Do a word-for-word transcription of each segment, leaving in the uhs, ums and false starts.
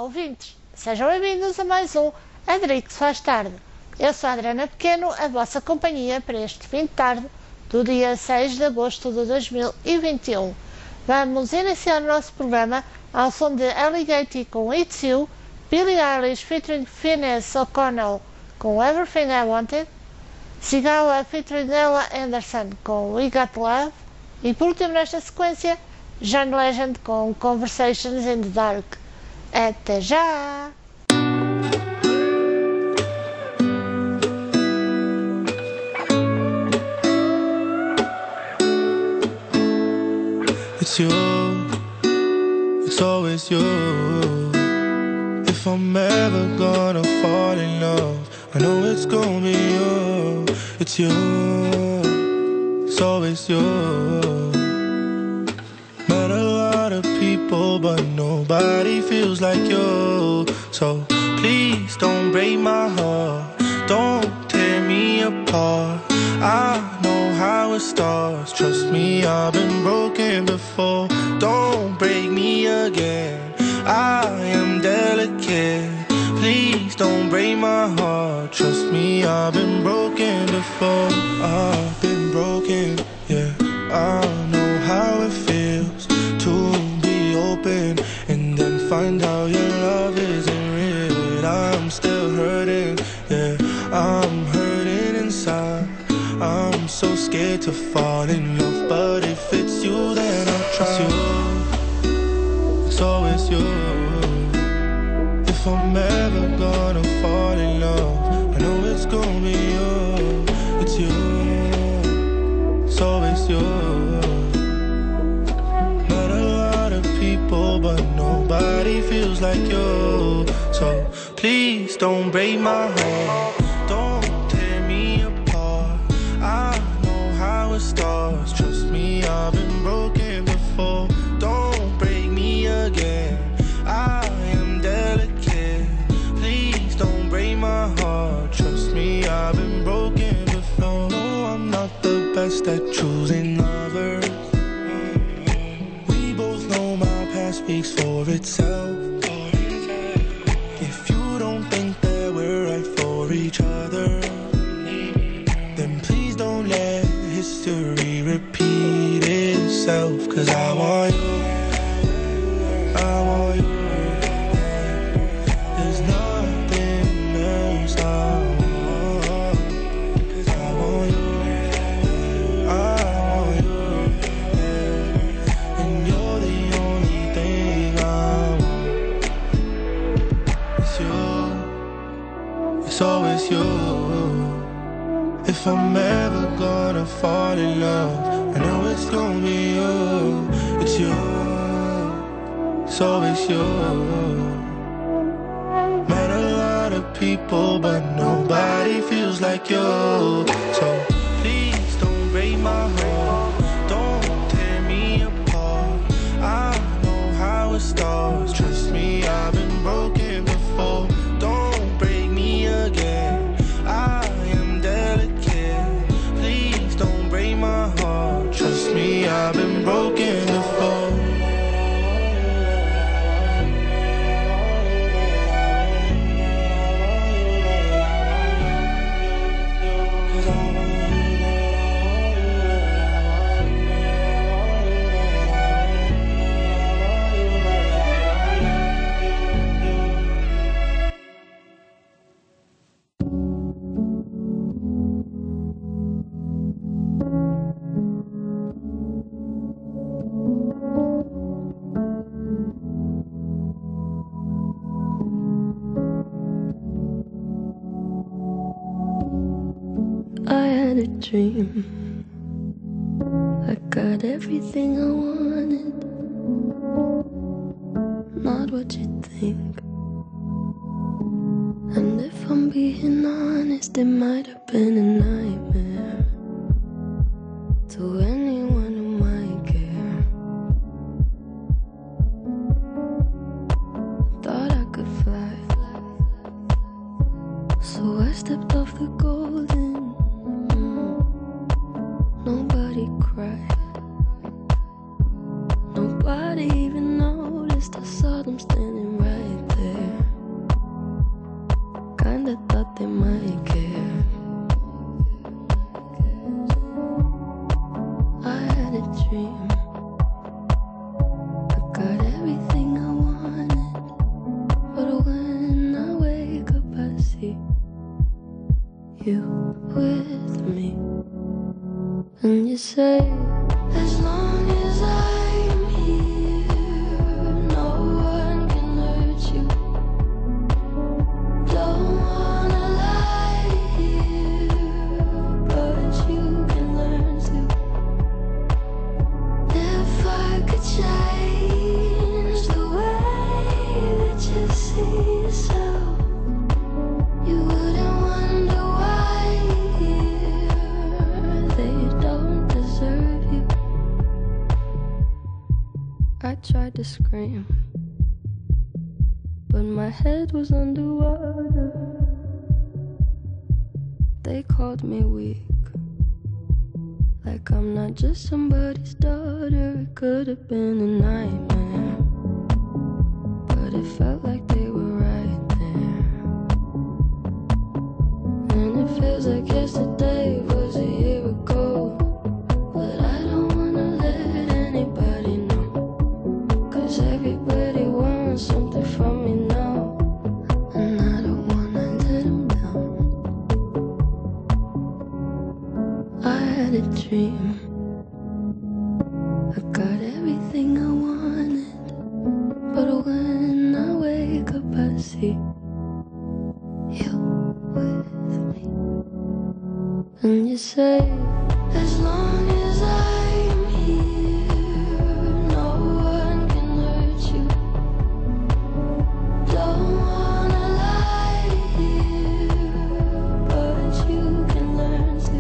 ouvintes, sejam bem-vindos a mais um Adrique se faz tarde. Eu sou a Adriana Pequeno, a vossa companhia para este fim de tarde do dia seis de agosto de dois mil e vinte e um. Vamos iniciar o nosso programa ao som de Alligator com It's You, Billie Eilish featuring Finneas O'Connell com Everything I Wanted, Sigala featuring Ella Anderson com We Got Love e por último nesta sequência John Legend com Conversations in the Dark. Até já! It's you, it's always you. If I'm ever gonna fall in love, I know it's gonna be you. It's you, it's always you. Met a lot of people, but nobody feels like you. So please don't break my heart, don't tear me apart. I know how it starts, trust me, I've been broken before. Don't break me again, I am delicate. Please don't break my heart, trust me, I've been broken before. I've been broken, yeah, I know how it feels to be open and then find out your love isn't real. I'm still hurting, yeah, I'm hurting inside. I'm so scared to fall in love, but if it's you, then I'll trust you. It's always you. If I'm ever gonna fall in love, I know it's gonna be you. It's you. It's always you. Met a lot of people, but nobody feels like you. So please don't break my heart, don't tear me apart. I know how it starts, trust me, I've been broken before. Don't break me again, I am delicate. Please don't break my heart, trust me, I've been broken before. No, I'm not the best at choosing lovers. We both know my past speaks for itself. If you don't think that we're right for each other, then please don't let history repeat itself. Cause I want you, I want you. There's nothing else I want. Cause I want you, I want you. And you're the only thing I want. It's you, it's always you. If I'm ever gonna fall in love, I know it's gonna be you. It's you, it's always you. Met a lot of people, but nobody feels like you. So please don't break my heart, don't tear me apart. I know how it starts, trust me, I've been broken before. Don't break me again, I am delicate. Please don't break my heart, trust me, I've been broken before. I had a dream, I got everything I wanted. Not what you think. And if I'm being honest, it might have been a nightmare to anyone who might care. Thought I could fly, so I stepped off the golden. Nobody cried, nobody even noticed. I saw them standing right there. say, as long as I'm here, no one can hurt you. Don't wanna lie here, but you can learn to. If I could change the way that you see yourself, you wouldn't wonder why they don't deserve you. I tried to scream, but my head was underwater. They called me weak, like I'm not just somebody's daughter. It could have been a nightmare, but it felt like they were right there. And it feels like yesterday was a year ago, but I don't wanna let anybody know, 'cause everybody wants something from me now, and I don't wanna let them down. I had a dream, I got everything I wanted, but when I wake up I see you with me. And you say, as long as I'm here, no one can hurt you. Don't wanna lie here, but you can learn to.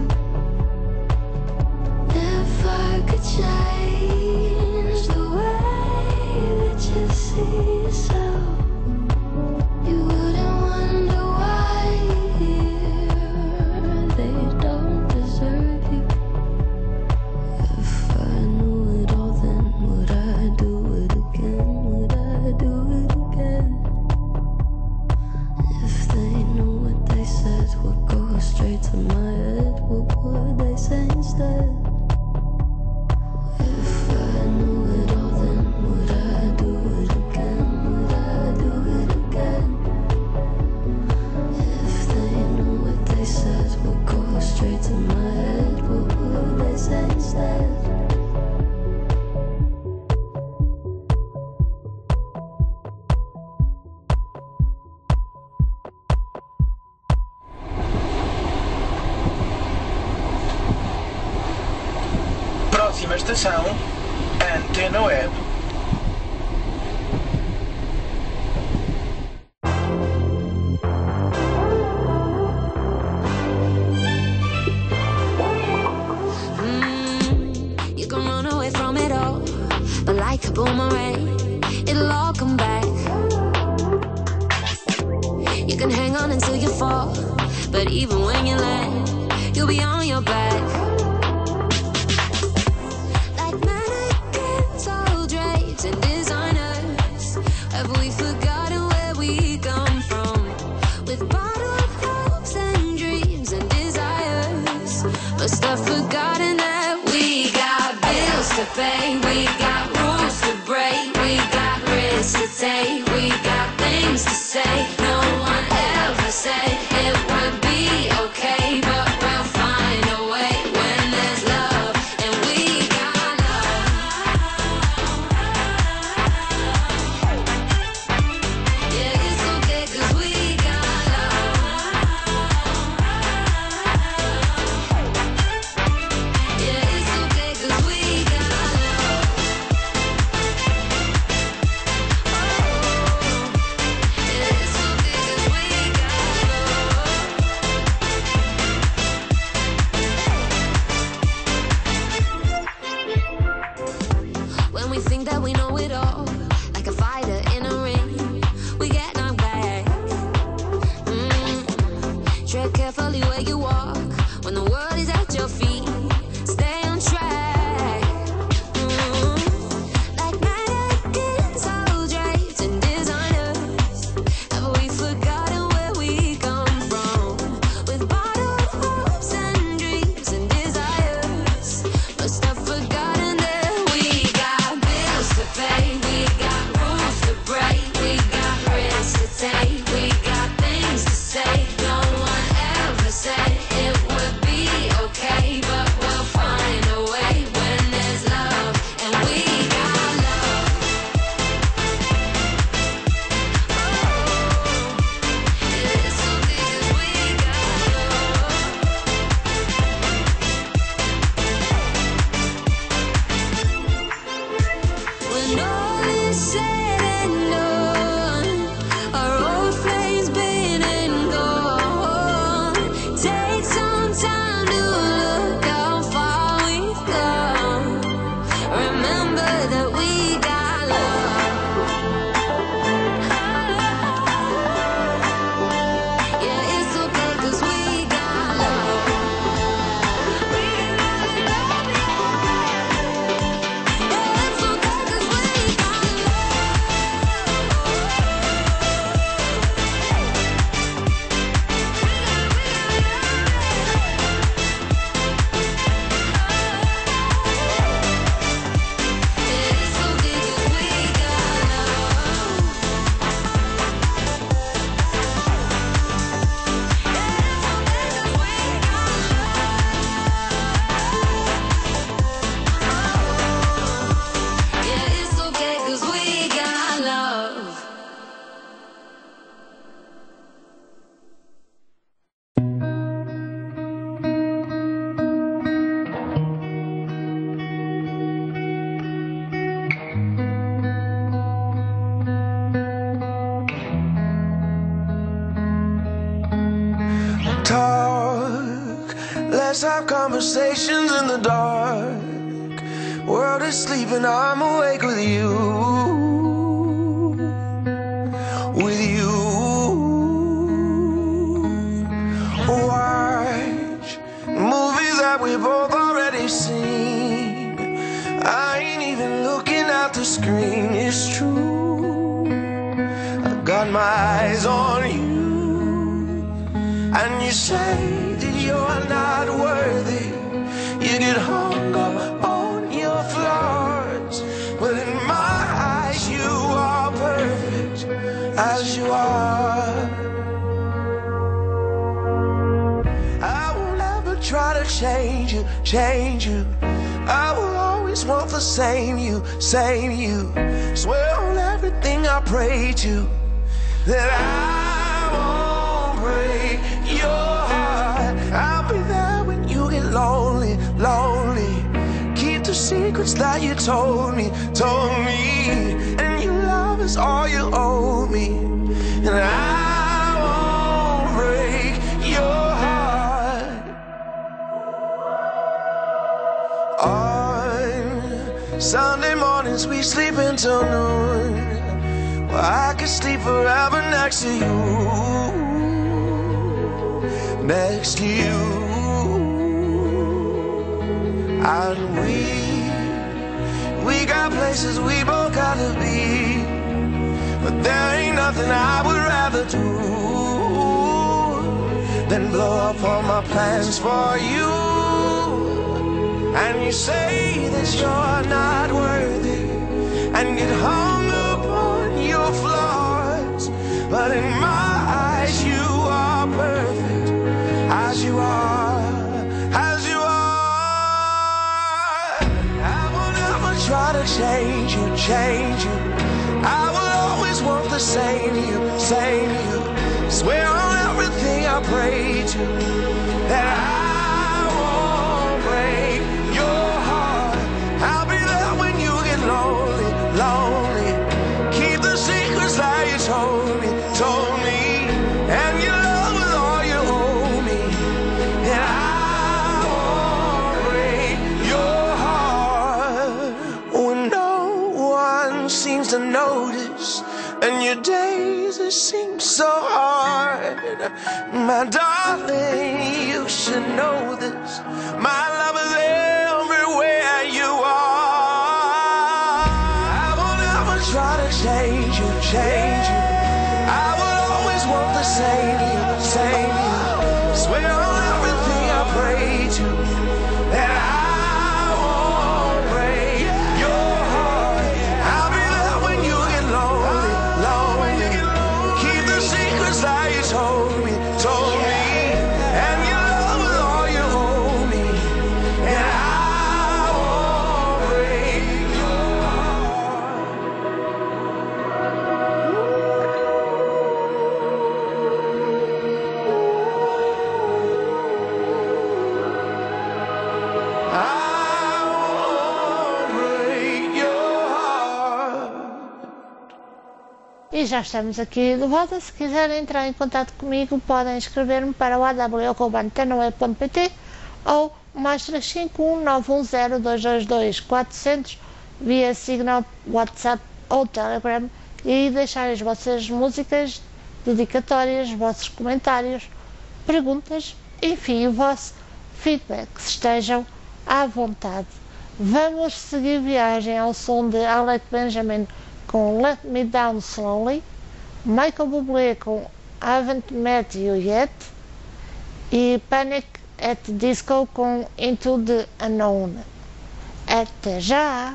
If I could change the way that you see yourself, you wouldn't wonder why they don't deserve you. If I knew it all, then would I do it again? Would I do it again? If they knew what they said would go straight to my head, what would they say instead? If I knew it all, then would I do it again? Would I do it again? If they knew what they said would go straight to my head, what would they say instead? Próxima estação, Antena Web. You can run away from it all, but like a boomerang, it'll all come back. You can hang on until you fall, but even when you land, you'll be on your back. Like mannequins, all drapes and designers, have we forgotten where we come from? With bottled hopes and dreams and desires, must have forgotten that we got bills to pay, we got rules to break, we got risks to take, we got things to say. No one ever said it would be okay, but we'll find a way when there's love, and we got love. Yeah, it's okay 'cause we got love. Yeah, it's okay 'cause we got love. talk, let's have conversations in the dark. World is sleeping, I'm awake with you, with you. Watch movies that we both already seen. I ain't even looking at the screen, it's true. I got my eyes on you, and you say that you're not worthy. You get hung up on your flaws, but in my eyes you are perfect as you are. I will never try to change you, change you. I will always want the same you, same you. Swear on everything I pray to that I won't break your heart. I'll be there when you get lonely, lonely. Keep the secrets that you told me, told me. And your love is all you owe me. And I won't break your heart. On Sunday mornings we sleep until noon. Well, I could sleep forever next to you, next to you. And we, we got places we both gotta be, but there ain't nothing I would rather do than blow up all my plans for you. And you say that you're not worthy, and get hung up on your flaws, but in my eyes you are perfect as you are, as you are. I will never try to change you, change you. I will always want the same you, same you. Swear on everything I pray to that I won't break your heart. I'll be there when you get lonely, lonely. Keep the secrets that you told me, told me. And your love is all you owe me. And I won't break your heart when no one seems to notice, and your days it seems so hard. My darling, you should know this. My love is everywhere you are. I will never try to change you, change you. I will always want the same you, same you. Swear on everything I pray to that I won't break your heart. I'll be there when you get lonely, lonely. Keep the secrets that you told me, told me. And your love is all you owe me. And I won't break your heart. I won't break your heart. E já estamos aqui de volta. Se quiserem entrar em contato comigo, podem escrever-me para o a w arroba antena web ponto p t ou mais três cinco um nove um zero dois dois dois quatro zero zero via Signal, WhatsApp ou Telegram, e deixar as vossas músicas, dedicatórias, os vossos comentários, perguntas, enfim, o vosso feedback. Estejam à vontade. Vamos seguir viagem ao som de Alec Benjamin com Let Me Down Slowly, Michael Bublé com Haven't Met You Yet e Panic at the Disco com Into the Unknown. Até já!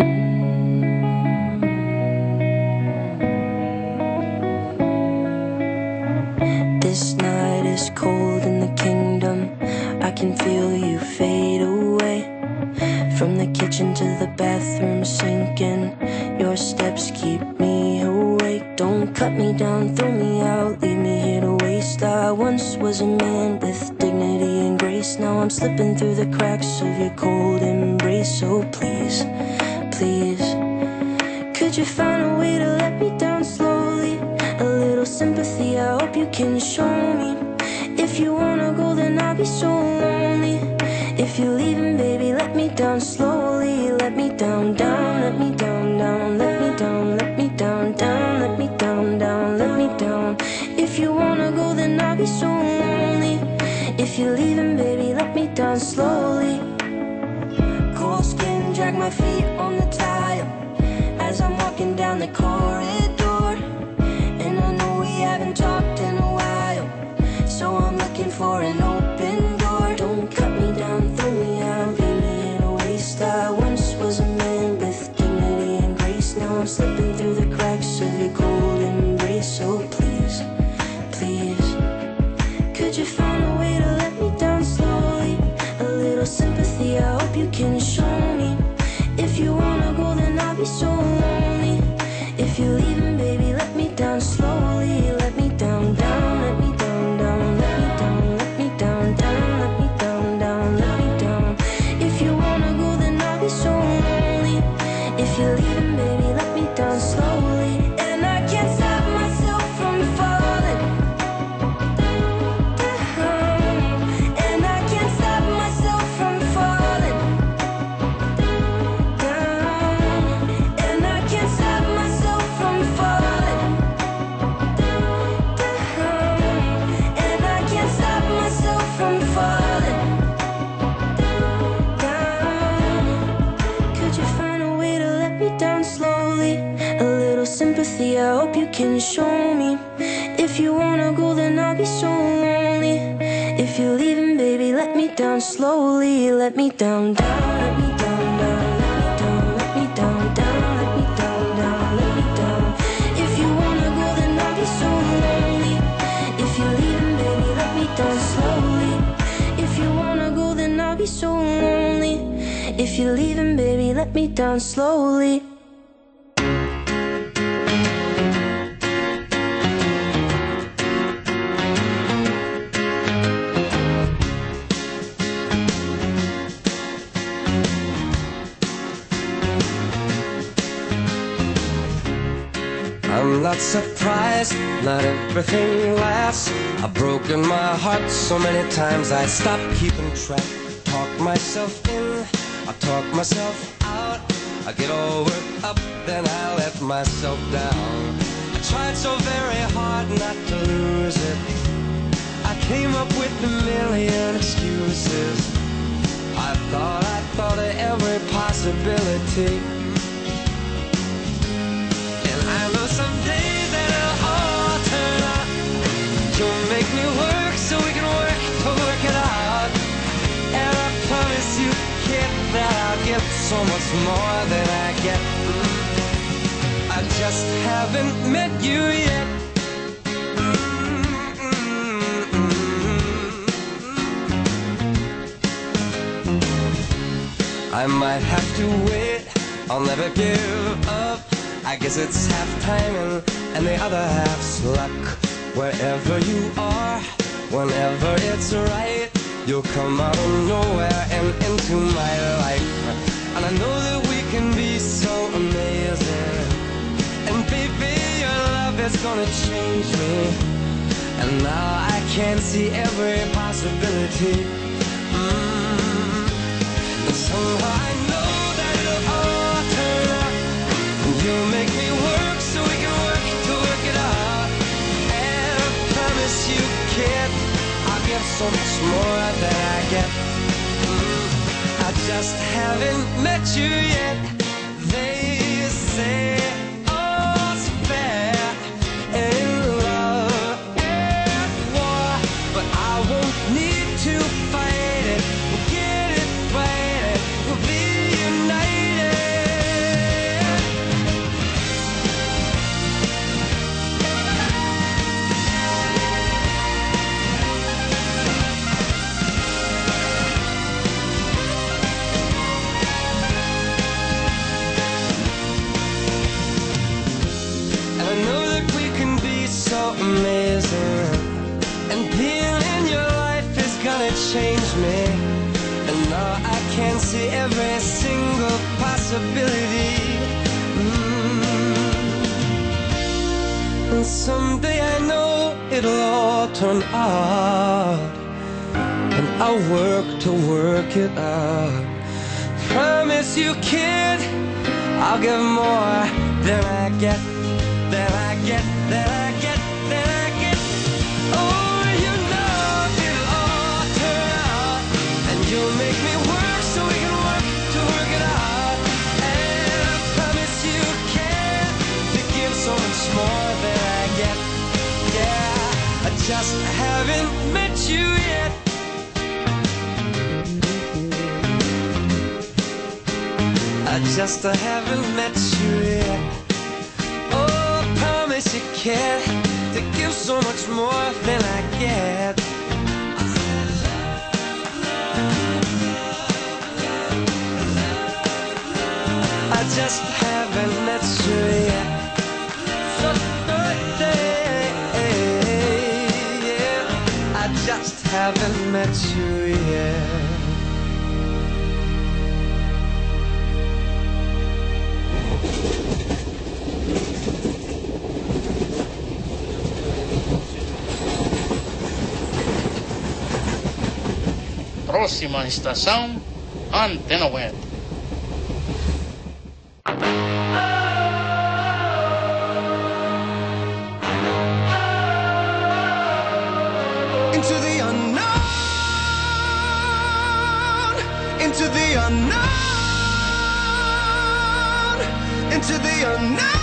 This night is cold in the kingdom. I can feel you fade away. From the kitchen to the bathroom sinking, your steps keep me awake. Don't cut me down, throw me out, leave me here to waste. I once was a man with dignity and grace. Now I'm slipping through the cracks of your cold embrace. So please, please, could you find a way to let me down slowly? A little sympathy, I hope you can show me. If If you wanna go, then I'll be so lonely. If you're leaving, baby, let me down slowly. Let me down, down, let me down, down, let me down, let me down, down, let me down, down, let me down. If you wanna go, then I'll be so lonely. If you're leaving, baby, let me down slowly. Cold skin, drag my feet on the tile as I'm walking down the corridor. And I know we haven't talked in a while, so I'm looking for an open door. Don't cut me down, throw me out, leave me in a waste. I once was a man with dignity and grace. Now I'm slipping through the cracks of your cold embrace. So please, please, could you find a way to let me down slowly? A little sympathy, I hope you can show me. If you wanna go, then I'll be so lonely. If you're leaving, baby, let me down slowly. Let me down, down, let me down, down, let me down, let me down, down, let me down, down, let me down. If you wanna go, then I'll be so lonely. If you're leaving, baby, let me down slowly. And I can't stop myself from falling down. And I can't stop myself from falling down. And I can't stop myself from falling down. And I can't stop myself from falling down. Could you find a way to let me down slowly? A little sympathy, I hope you can show me. If you wanna go, then I'll be so lonely. If you're leaving, baby, let me down slowly. Let me down, down, let me down, down, let me down, let me down, down, let me down, down, let me down. If you wanna go, then I'll be so lonely. If you're leaving, baby, let me down slowly. If you wanna go, then I'll be so lonely. If you're leaving, baby, let me down slowly. I'm not surprised, not everything lasts. I've broken my heart so many times I stopped keeping track. Talk myself in, I talk myself out. I get all worked up, then I let myself down. I tried so very hard not to lose it. I came up with a million excuses. I thought, I thought of every possibility. I know someday that it'll all turn out. You'll make me work so we can work to work it out. And I promise you, kid, that I'll get so much more than I get. I just haven't met you yet. I might have to wait, I'll never give up. I guess it's half timing and the other half's luck. Wherever you are, whenever it's right, you'll come out of nowhere and into my life. And I know that we can be so amazing. And baby, your love is gonna change me. And now I can see every possibility. Mm. And somehow I know that it'll all turn out. You make me work so we can work to work it out. And I promise you, kid, I'll get so much more than I get. Mm, I just haven't met you yet. They say all's fair in love and war, but I won't need to fight it. We'll get it right, we'll be united. Amazing, and being in your life is gonna change me. And now I can see every single possibility. Mm. And someday I know it'll all turn out, and I'll work to work it out. Promise you, kid, I'll give more than I get, than I get, than I get, than I get. Oh, you know it'll all turn out, and you'll make me work so we can work to work it out. And I promise you, kid, to give so much more than I get. Yeah, I just haven't met you yet. I just haven't met you yet. Oh, I promise you, kid, to give so much more than I get. I just haven't met you yet. So birthday, yeah. I just haven't met you yet. Próxima estação, Antena Web. Into the unknown, into the unknown, into the unknown.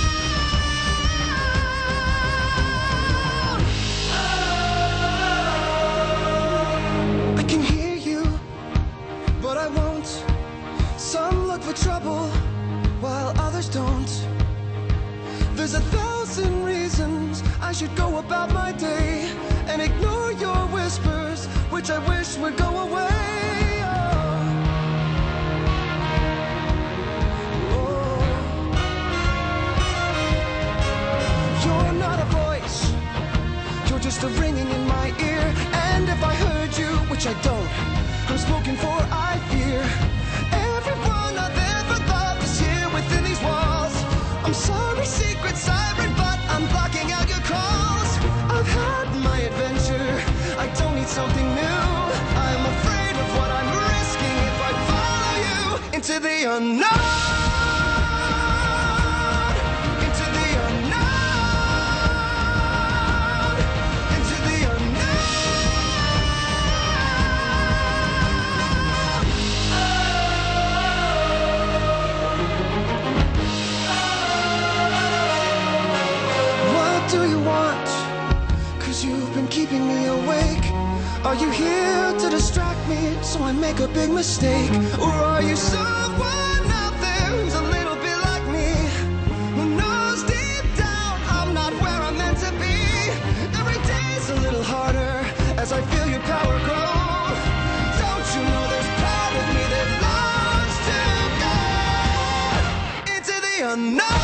I can hear you, but I won't. Some look for trouble, while others don't. There's a thousand reasons I should go about my day and ignore your whispers, which I wish would go away. Oh. Oh. You're not a voice, you're just a ringing in my ear. And if I heard you, which I don't, I'm spoken for, I fear. Everyone I've ever loved is here within these walls. I'm sorry, secret siren, but I'm blocking out your calls. I've had my adventure, I don't need something new. I'm afraid of what I'm risking if I follow you into the unknown. Into the unknown. Into the unknown. What do you want? 'Cause you've been keeping me awake. Are you here to distract me so I make a big mistake? Or are you someone out there who's a little bit like me, who knows deep down I'm not where I'm meant to be? Every day's a little harder as I feel your power grow. Don't you know there's part of me that longs to go into the unknown?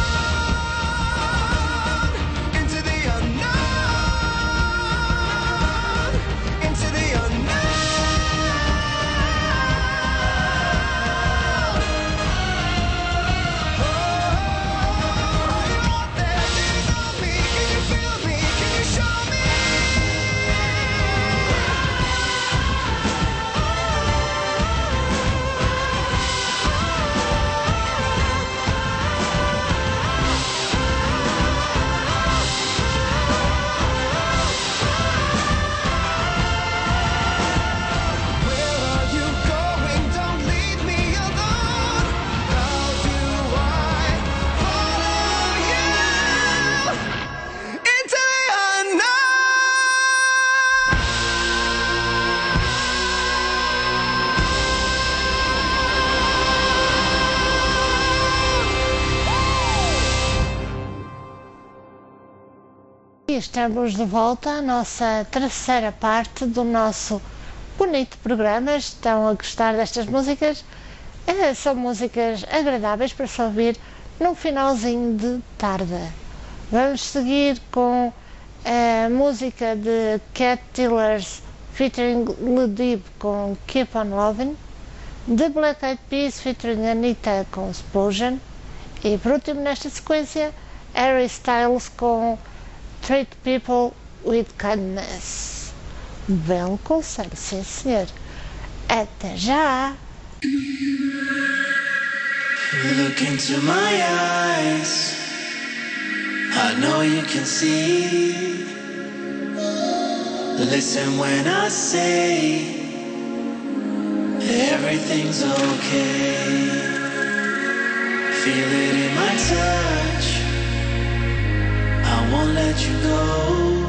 Into the unknown. Into the unknown. Oh, are you out there? Do you know me? Can you feel me? Can you show me? Where are you going? Don't leave me alone. How do I follow you into the E estamos de volta à nossa terceira parte do nosso bonito programa. Estão a gostar destas músicas? Eh, São músicas agradáveis para se ouvir num finalzinho de tarde. Vamos seguir com a música de Cat Dealers featuring Ludib com Keep on Loving, The Black Eyed Peas featuring Anitta com Explosion e, por último, nesta sequência, Harry Styles com treat people with kindness. Um belo conselho, sim senhor. Até já! Look into my eyes, I know you can see. Listen when I say everything's okay. Feel it in my touch, I won't let you go.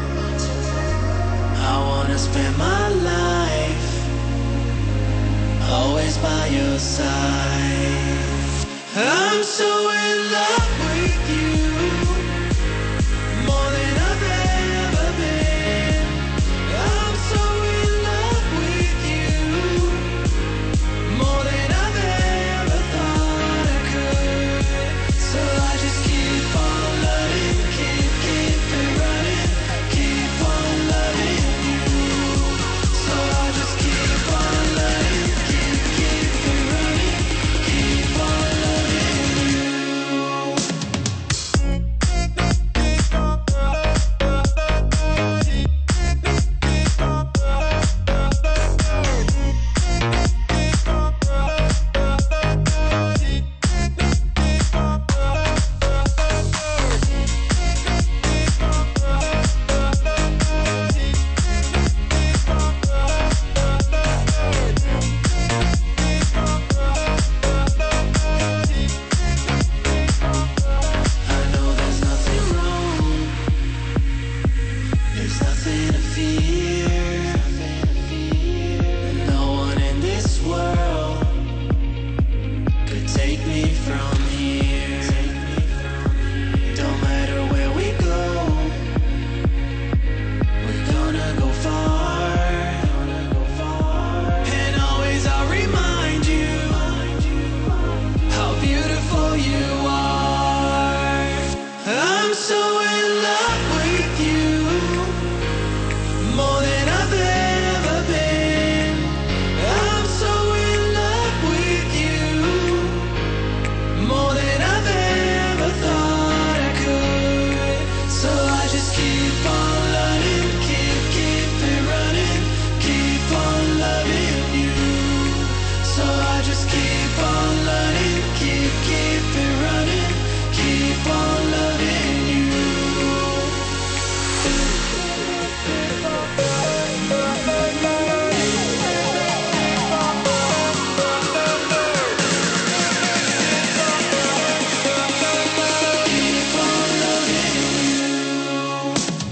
I wanna spend my life always by your side. I'm so in love with you, more than I've ever been. I'm so in love with you, more than I've ever thought I could. So I just keep on loving, keep, keep it running, keep on loving you. So I just keep on loving, keep, keep it running, keep on loving you. I know there's nothing wrong, there's nothing to fear. No one in this world could take me from here. Don't matter where we go, we're gonna go far. And always I'll remind you how beautiful you are. I'm so in love with you, more than I've ever been. I'm so in love with you, more than I've ever thought I could. So I just keep on loving, keep, keep it running, keep on loving you. So I just keep on loving, keep, keep it running, keep on loving you. Keep on loving you.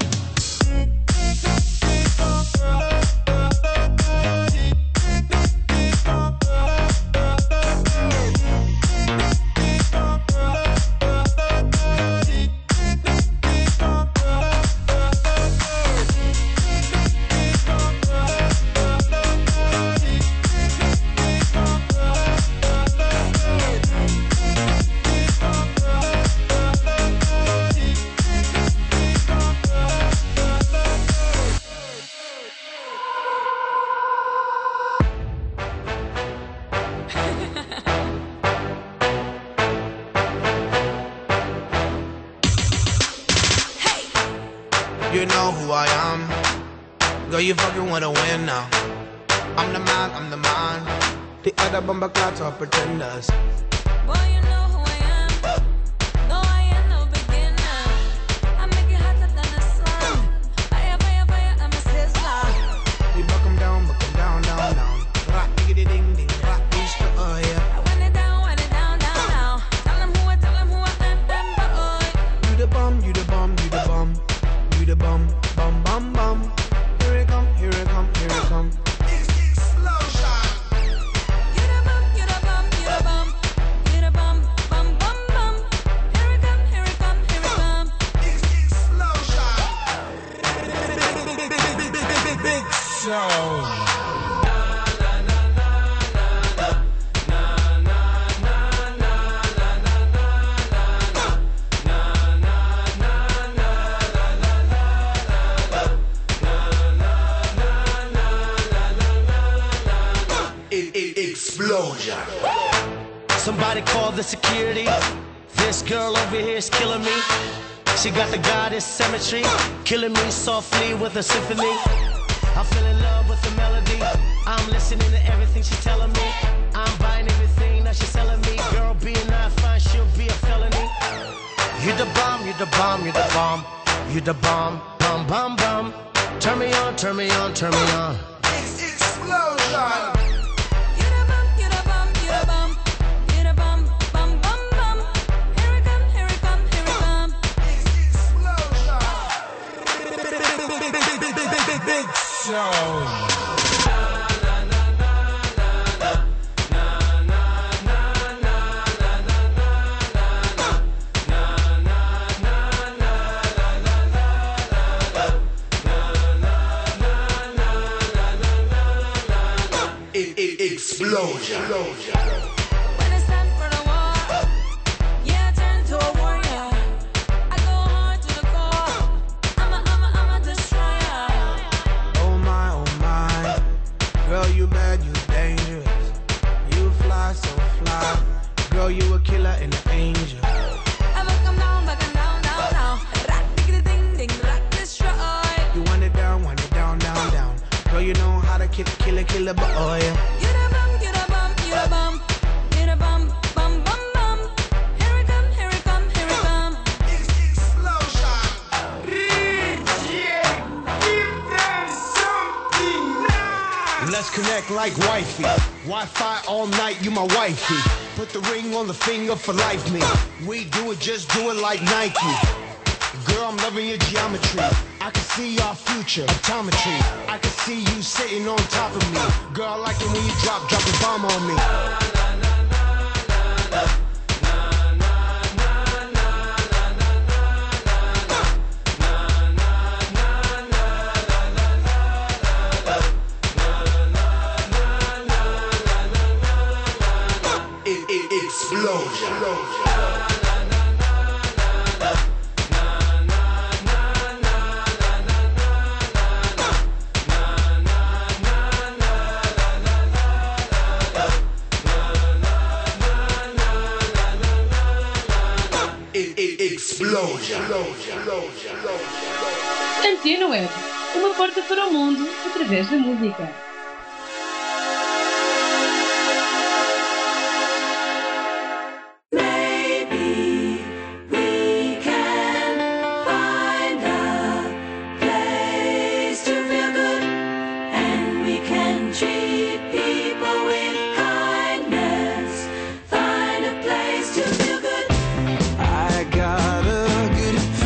You know who I am. Girl, you fucking wanna win now. I'm the man, I'm the man. The other bumper clots are pretenders. Boy, you know who I am. No, I am no beginner. I make it hotter than the sun. Fire, fire, fire, I'm a sizzler. We buck 'em down, buck 'em down, down, down. Rock, diggity ding, ding, rock, each to oh yeah. I want it down, want it down, down, down. Tell them who I, tell them who I am, them boy. You the bum, you the bum, you the bum. You the bum, bum, bum, bum. Here it come, here it come, here it come. You the bum, you the bum, you the bum. You the bum, bum, bum, bum. Here it come, here it come, here it come. Big sound. Explosion. Somebody call the security. This girl over here is killing me. She got the goddess symmetry, killing me softly with a symphony. I fell in love with the melody. I'm listening to everything she's telling me. I'm buying everything that she's selling me. Girl, being not fine, she'll be a felony. You the bomb, you the bomb, you the bomb. You the bomb, bomb, bomb, bomb. Turn me on, turn me on, turn me on. It's explosion. Explosion. When it's time for the war, yeah, I turn to a warrior. I go hard to the core. I'm a, I'm a, I'm a destroyer. Oh my, oh my. Girl, you bad, you dangerous. You fly so fly. Girl, you a killer and an angel. I will come down, back and down, down, down. Rock, diggity, ding, ding, rock, destroy. You want it down, want it down, down, down. Girl, you know how to kill, kill, kill a boy. You the bum, you the bum, you the bum. You the bum, bum, bum, bum. Here it come, here it come, here it come. It's explosion. Yeah, give them something nice. Let's connect like wifey. Wi-Fi all night, you my wifey. Put the ring on the finger for life, me. We do it, just do it like Nike. Girl, I'm loving your geometry. I can see our future, optometry. I can see you sitting on top of me. Girl, I like it when you drop, drop a bomb on me. It, it, explosion. Antena Web, uma porta para o mundo através da música.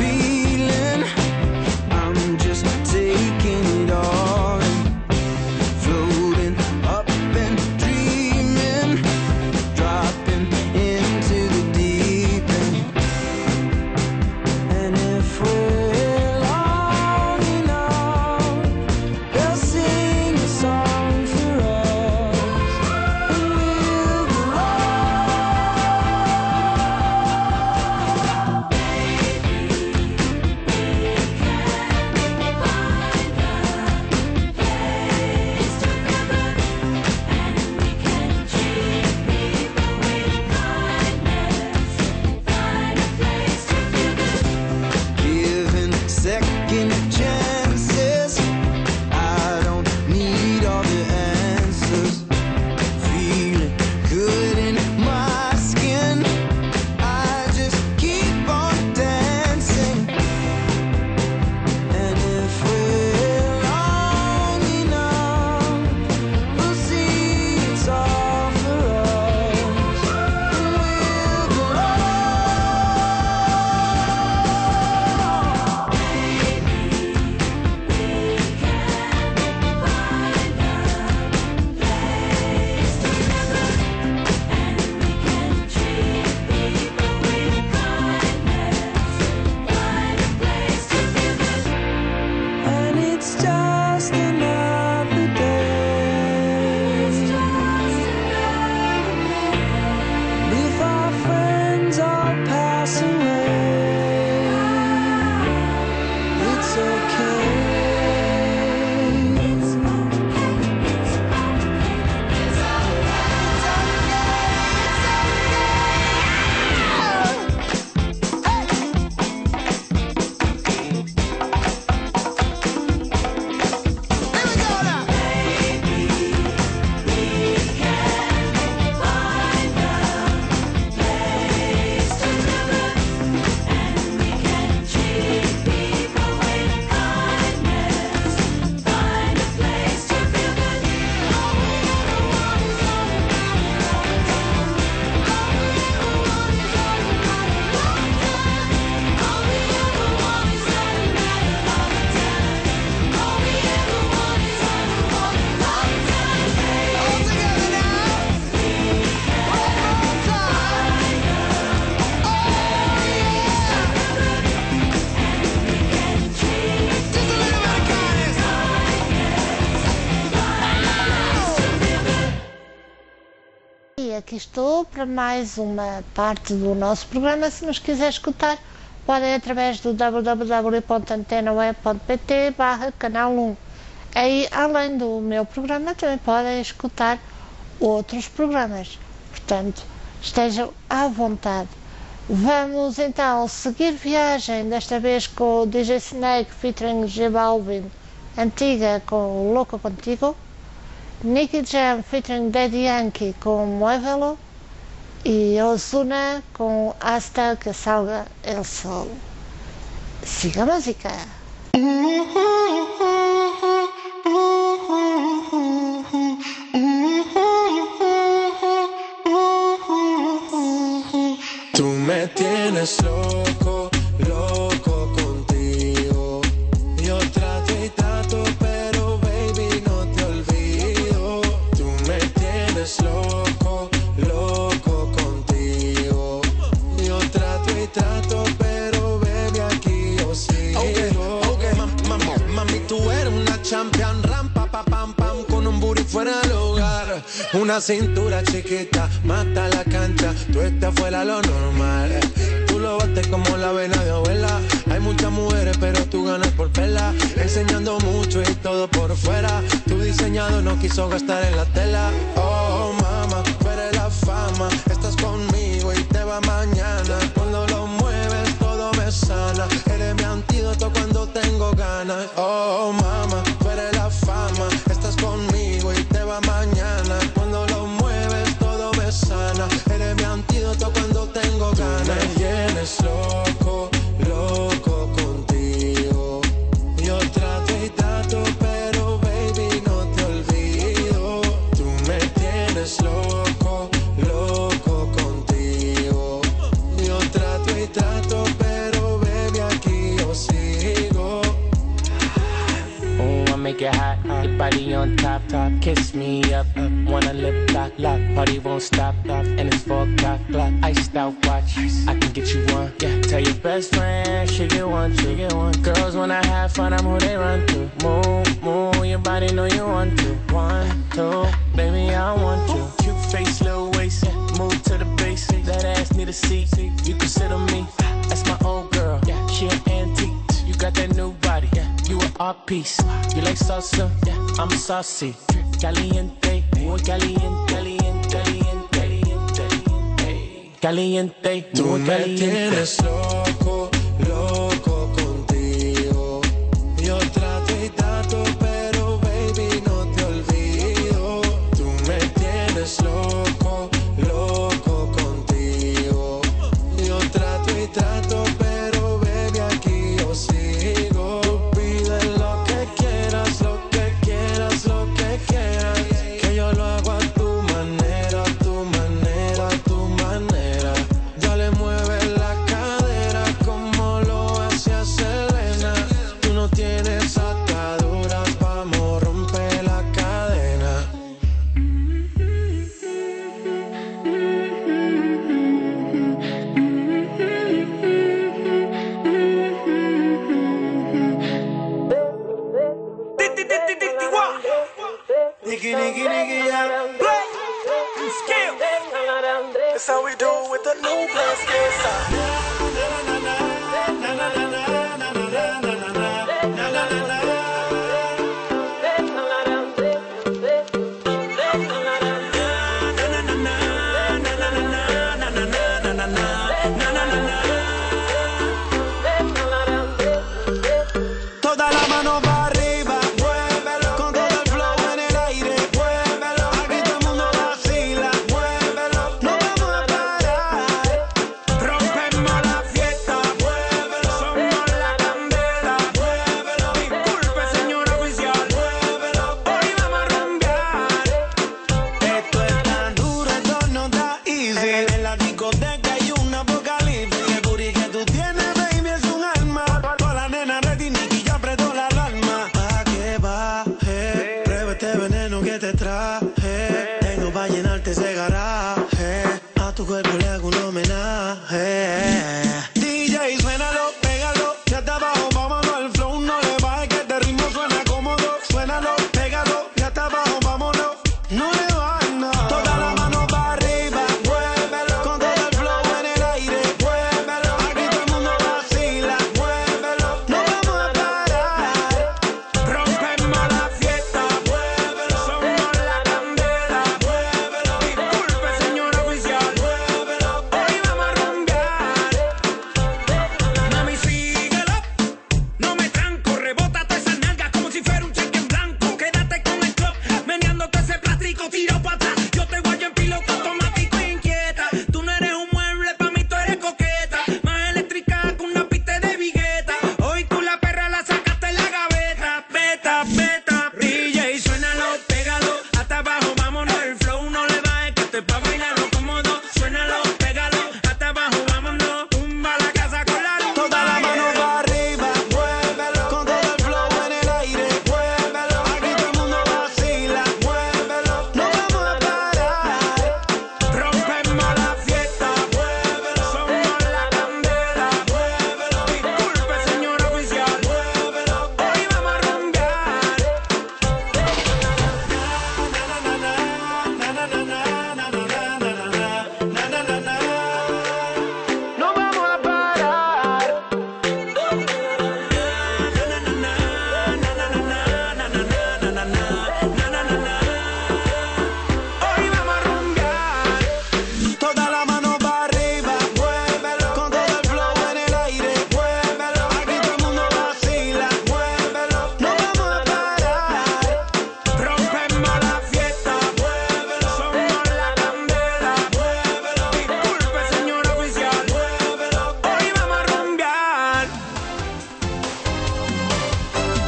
Taking it all in. isto para mais uma parte do nosso programa. Se nos quiser escutar, podem através do w w w ponto antena web ponto p t barra canal um. Aí, além do meu programa, também podem escutar outros programas. Portanto, estejam à vontade. Vamos então seguir viagem, desta vez com o D J Snake featuring J Balvin, Antiga com Louco Contigo, Nicky Jam featuring Daddy Yankee com Muévelo e Ozuna com Hasta que salga el sol. Siga a música. Tú me tienes loco, loco contigo. Yo trato y trato, pero baby no te olvido. Tú me tienes loco, loco contigo. Yo trato y trato, pero baby aquí yo sigo. Okay, okay, mam, mam, mami, tú eres una champion, rampa, pa, pam, pam, con un booty fuera del hogar. Una cintura chiquita, mata la cancha, tú estás fuera lo normal. Tú lo bates como la vena de abuela. Hay muchas mujeres, pero tú ganas por vela. Enseñando mucho y todo por fuera. Tu diseñado no quiso gastar en la tela. Oh, mama, tú eres la fama. Estás conmigo y te va mañana. Cuando lo mueves, todo me sana. Eres mi antídoto cuando tengo ganas. Oh, mama, tú eres la fama. Estás conmigo y te va mañana. Cuando lo mueves, todo me sana. Eres mi antídoto cuando tengo ganas. Tú me tienes loco, loco contigo. Yo trato y trato, pero baby no te olvido. Tú me tienes loco, loco contigo. Yo trato y trato, pero baby aquí yo sigo. Oh, I make it hot, your body on top, top. Kiss me up, up. Wanna lip lock, lock. Party won't stop, stop. And it's four o'clock, clock. Iced out watch, I can get you one. Yeah, tell your best friend, she get one, she get one. Girls wanna have fun, I'm who they run to. Move, move, your body know you want to. One, two, baby, I want you. Cute face, little waist, yeah. Move to the base. That ass need a seat, you can sit on me. That's my old girl, yeah. She an antique. You got that new body, yeah. You an art piece. You like salsa, yeah. I'm saucy. Caliente, muy caliente, caliente, caliente, caliente, caliente. Tú muy me caliente. tienes loco, loco contigo. Yo trato y trato, pero baby no te olvido. Tú me tienes loco, loco contigo. Yo trato y trato, pero baby aquí yo sigo. Tú pides lo que quieras, lo que quieras, lo que quieras. Que yo lo hago a tu manera, a tu manera, a tu manera. Ya le mueves la cadera como lo hacía Selena. Tú no tienes ataduras, vamos, rompe la cadena. Nigga, nigga, nigga, yeah. Play. Skill. That's how we do it with the new play skill song. Toda la mano va arriba, muévelo. Con todo el flow en el aire, muévelo. Aquí todo el mundo vacila, muévelo. No vamos a parar, rompemos la fiesta, muévelo. Somos la candela, muévelo. Disculpe, señor oficial, muévelo. Hoy vamos a rumbear. Esto es tan duro, esto no está easy. En la discoteca hay un apocalipsis. El booty que tú tienes, baby, es un alma. Toda la nena ready, Nicky ya apretó la alarma.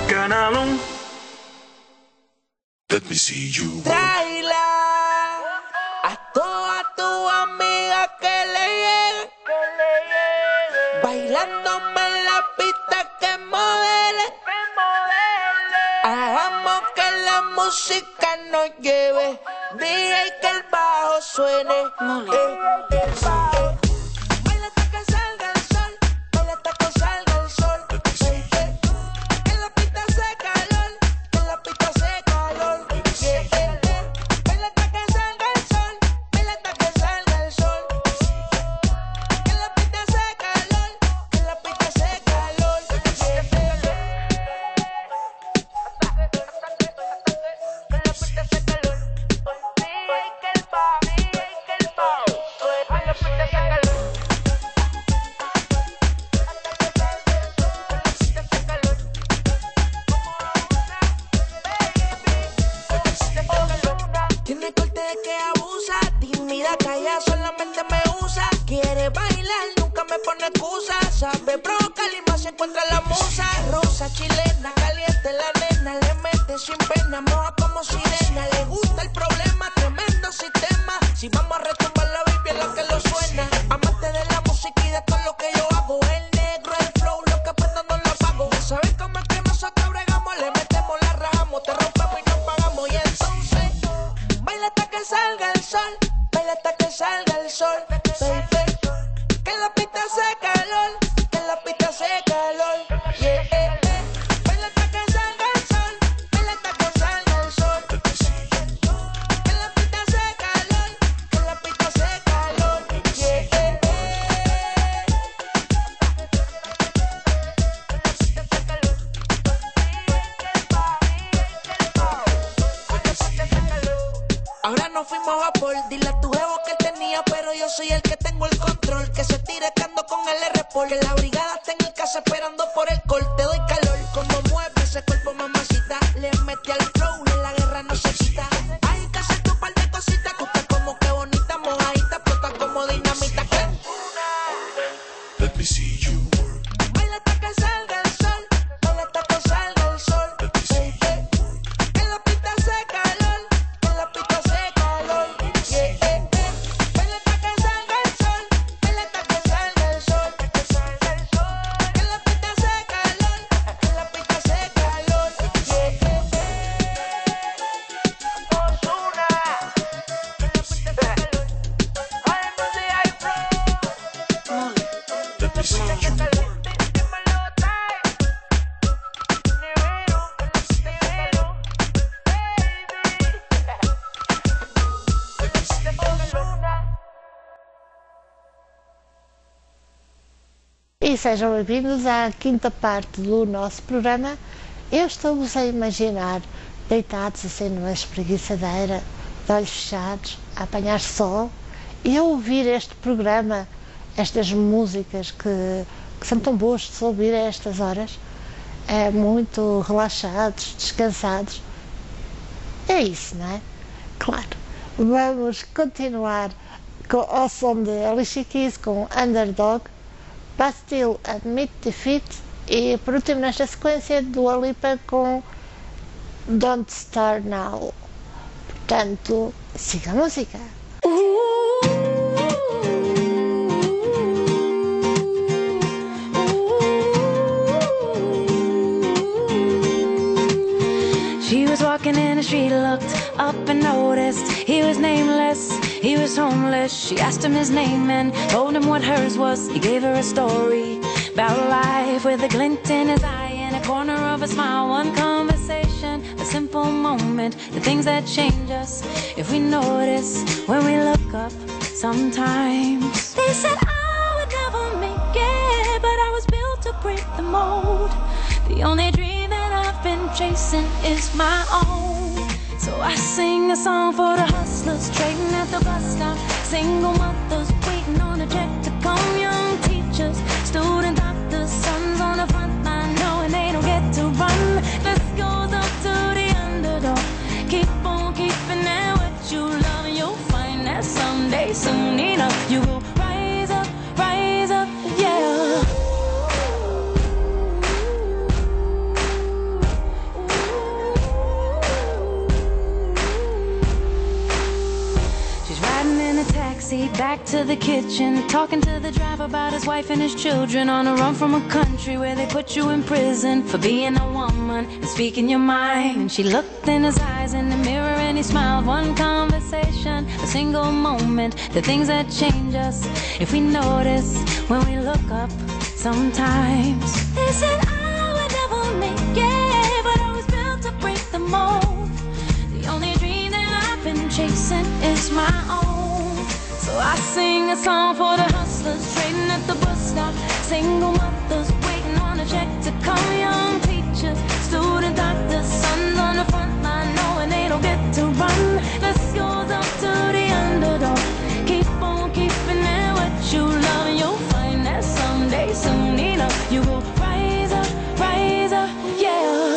Canalum. Let me see you. Tráela a todas tus amigas que le lleguen, bailándome en la pista que modele. Hagamos que la música nos lleve, dije que el bajo suene. Eh, el bajo. Baila hasta que salga el sol, baila hasta que salga el sol. Eh, eh. Que la pista hace calor, que la pista hace calor. Yeah, yeah, yeah. Baila hasta que salga el sol, baila hasta que salga el sol. Que la pista hace calor, que la pista hace calor. Yeah, yeah, yeah. Tiene corte de que abusa, tímida, calla, solamente me usa. Quiere bailar, nunca me pone excusa. Sabe brocar y más se encuentra la musa. Rosa, chilena, caliente la nena, le mete sin pena, moja como sirena. Le gusta el problema, tremendo sistema. Si vamos a retumbar la baby es la que lo suena. Amante de la música y de todo lo que yo hago. El negro, el flow, lo que prendo no lo apago. ¿Sabes cómo es que nosotros bregamos? Le metemos, la rajamos, te rompemos y nos pagamos. Y entonces baila hasta que salga el sol, baila hasta que salga el sol, baby. Que la pista hace calor, que la pista hace calor, yeah, yeah, yeah. Baila hasta que salga el sol, baila hasta que salga el sol. Que la pista hace calor, que la pista hace calor, yeah, yeah, Ahora nos fuimos a por, dile a tu jevo que él tenía, pero yo soy el que tengo el control. Que se tire que ando con el R-Pol, que la brigada está en el casa esperando por el col. Te doy calor, como mueve ese cuerpo, mamacita. Le metí al flow, en la guerra no se quita. Hay que hacer tu par de cositas, tú estás como que bonita, mojadita, explota como dinamita. Let me see you work. Baila hasta que salga el sol, baila hasta que salga el sol. Eh, eh. Que la pista hace calor, que la pista hace calor. Yeah, yeah, yeah. Baila hasta que salga el sol, baila hasta que salga el sol. Que la pista hace calor, que la pista hace calor. Yeah, yeah, yeah. Ozuna. Que la pista hace calor. Ay, no sé, hay flow. Let me see you work. E sejam bem-vindos à quinta parte do nosso programa. Eu estou-vos a imaginar deitados assim numa espreguiçadeira, de olhos fechados, a apanhar sol e a ouvir este programa, estas músicas que, que são tão boas de se ouvir a estas horas, é, muito relaxados, descansados. É isso, não é? Claro. Vamos continuar com, ao som de Alicia Keys com Underdog, Bastille Admit Defeat e por último nesta sequência Dua Lipa com Don't Start Now. Portanto, siga a música. She was walking in the street, looked up and noticed he was nameless, he was homeless. She asked him his name and told him what hers was. He gave her a story about life with a glint in his eye and a corner of a smile. One conversation, a simple moment, the things that change us if we notice when we look up sometimes. They said I would never make it, but I was built to break the mold. The only dream that I've been chasing is my own. So I sing a song for the hustlers trading at the bus stop, single mothers waiting on a check to come, young teachers, student doctors, sons on the front line knowing they don't get to run. This goes up to the underdog. Keep on keeping at what you love and you'll find that someday, soon enough, you will rise up, rise up, yeah. back to the kitchen, talking to the driver about his wife and his children, on a run from a country where they put you in prison for being a woman and speaking your mind. And she looked in his eyes in the mirror and he smiled. One conversation, a single moment, the things that change us if we notice when we look up sometimes. They said I would never make it, but I was built to break the mold. The only dream that I've been chasing is my own. So I sing a song for the hustlers trading at the bus stop, single mothers waiting on a check to come, young teachers, student doctors, sons on the front line knowing they don't get to run. This goes up to the underdog. Keep on keeping it what you love, and you'll find that someday, soon enough, you will rise up, rise up, yeah.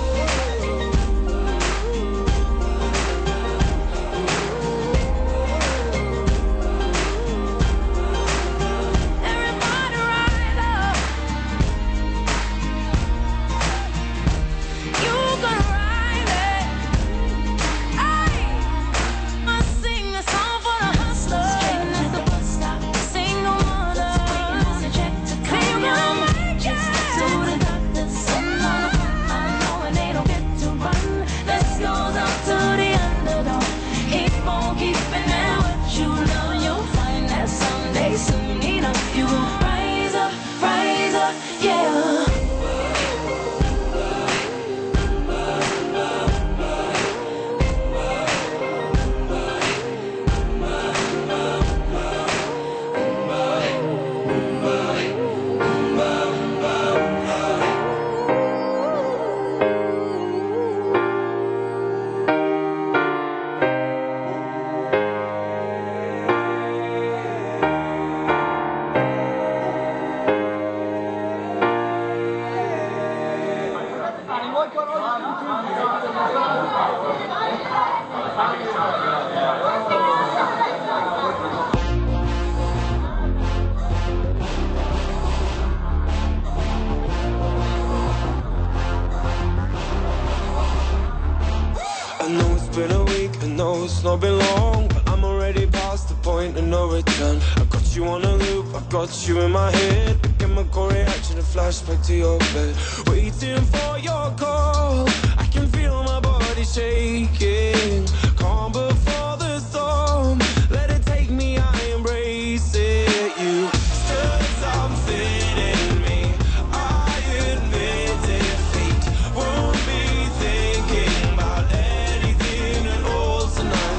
It's not been long, but I'm already past the point of no return. I got you on a loop, I got you in my head. The chemical reaction, a flashback to your bed. Waiting for your call, I can feel my body shaking. Calm before the storm, let it take me, I embrace it. You stirred something in me, I admit defeat. Won't be thinking about anything at all tonight.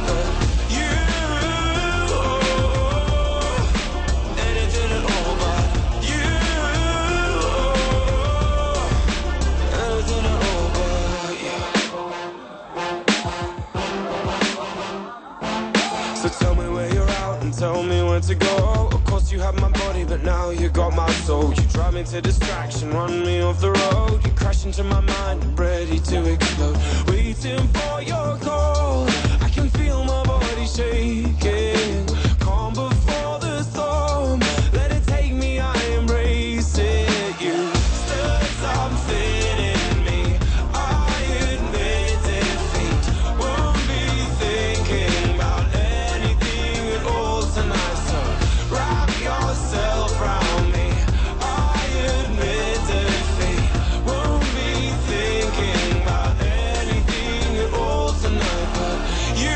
Tell me where to go. Of course you have my body, but now you got my soul. You drive me to distraction, run me off the road. You crash into my mind, I'm ready to explode. Waiting for your call, I can feel my body shaking. Calm before the storm, let it take me, I embrace it. You stirred something in me, I admit defeat. Won't be thinking about anything at all tonight, so wrap yourself around me. I admit defeat. Won't be thinking about anything at all tonight, but you,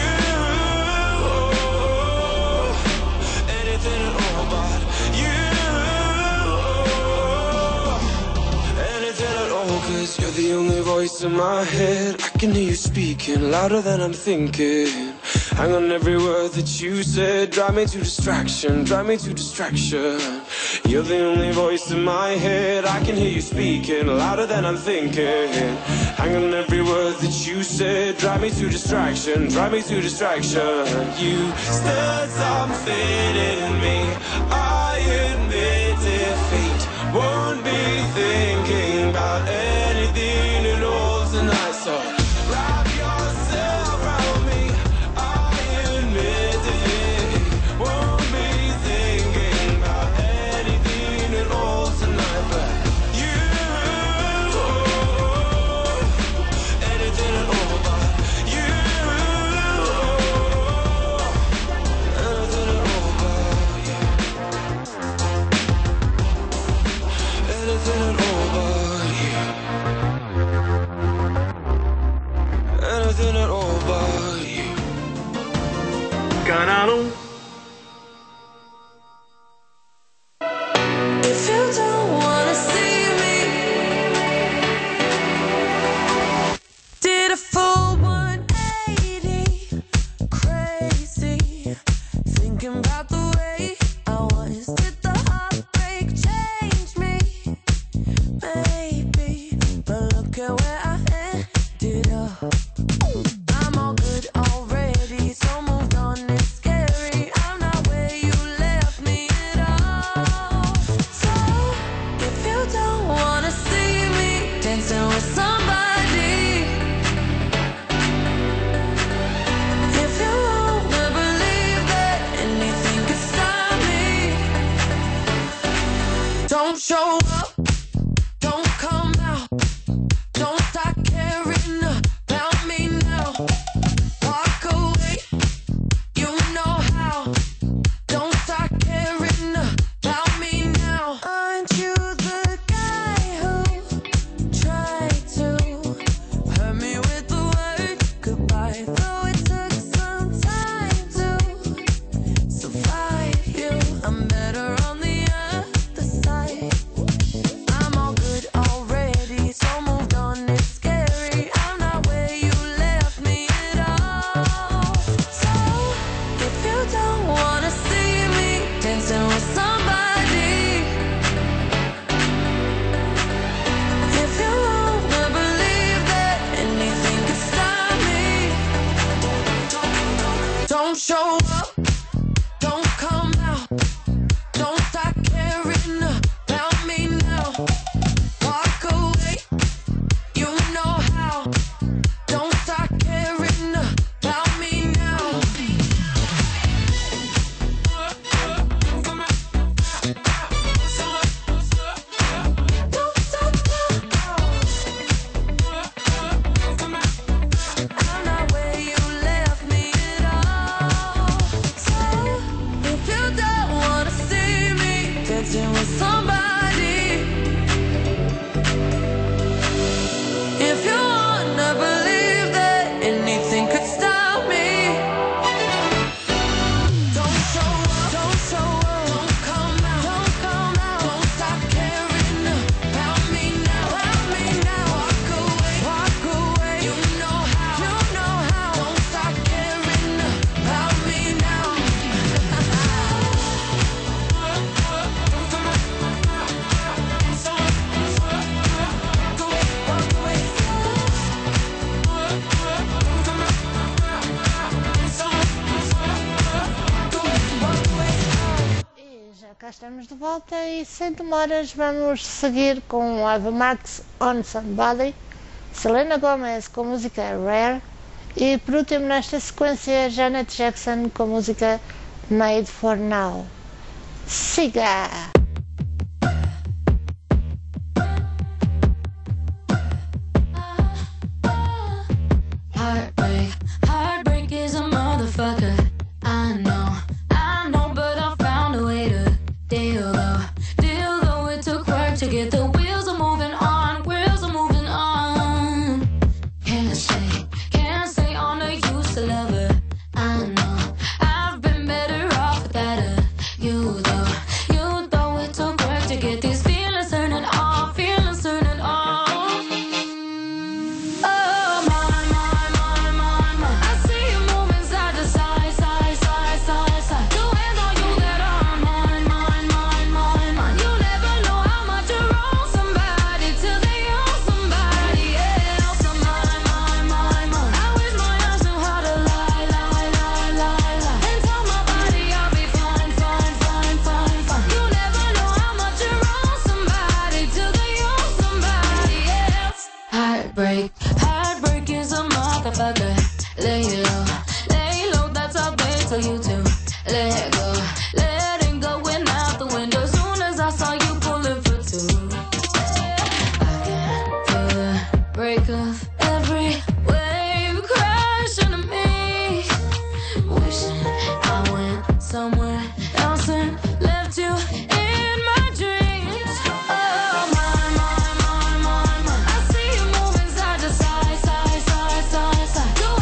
anything at all but you, anything at all, 'cause you're the only voice in my head. I can hear you speaking louder than I'm thinking. Hang on every word that you said. Drive me to distraction, drive me to distraction. You're the only voice in my head. I can hear you speaking louder than I'm thinking. Hang on every word that you said. Drive me to distraction, drive me to distraction. You stirred something in me, I admit defeat. Won't be thinking about anything at all tonight, so wrap yourself around me. I admit defeat. Won't be thinking about anything at all tonight, but you, anything at all but you, anything at all but doing it over you. Ganaron. If you don't wanna see me, did a full one eighty, crazy, thinking about the way I was. Did the heartbreak change me? Maybe, but look at where I ended up. I'm all good already, so moved on. It's scary. I'm not where you left me at all. So if you don't wanna see me dancing with somebody, if you wanna believe that anything could stop me, don't show up, don't come out, don't start caring about me now. Walk away, you know how. Don't start caring about me now. Aren't you the guy who tried to hurt me with the word goodbye? Though it took some time to survive you, I'm better on the other side. I'm all good already, so moved on. It's scary. I'm not where you left me at all. So if you don't wanna see me dancing with somebody, if you wanna believe that anything could stop me, don't show up, don't come out, don't start caring about me now. Walk away, you know how. Don't start caring about me now. Don't stop now. I'm not where you left me at all. So if you don't wanna see me dancing with somebody, if you wanna believe that anything could stop me, don't show up, don't show up, don't come out, don't come out, don't stop caring about me now, about me now. Walk away, walk away, you know how, you know how. Don't stop caring about me now. E já cá estamos de volta e sem demoras vamos seguir com Ava Max On Somebody, Selena Gomez com a música Rare e por último nesta sequência Janet Jackson com a música Made for Now. Siga! Heartbreak, heartbreak is a motherfucker. I know, I know, but I found a way to deal though, deal though. It took work to get the wheels are moving on, wheels are moving on. Can't say, can't say on a used to lover. I know, I've been better off without her. You though, you though. It took work to get these feelings turning off, feelings turning off. Oh my, my, my, my, my. I see you moving side to side, side, side, side, side. The hands on you that are mine, mine, mine, mine, mine. You never know how much you're on somebody till they own somebody else. So mine, mine, mine, mine. I wish my eyes knew how to lie, lie, lie, lie, lie. And tell my body I'll be fine, fine, fine, fine, fine. You never know how much you're on somebody till they own somebody else. Heartbreak, heartbreak is a motherfucker. Lay low, lay low, that's how they tell you to. Let go, letting go went out the window. Soon as I saw you pulling for two, I can feel the break of every wave crashing to me. Wishing I went somewhere else and left you in my dreams. Oh my, my, my, my, my. I see you moving side to side, side, side, side, side. The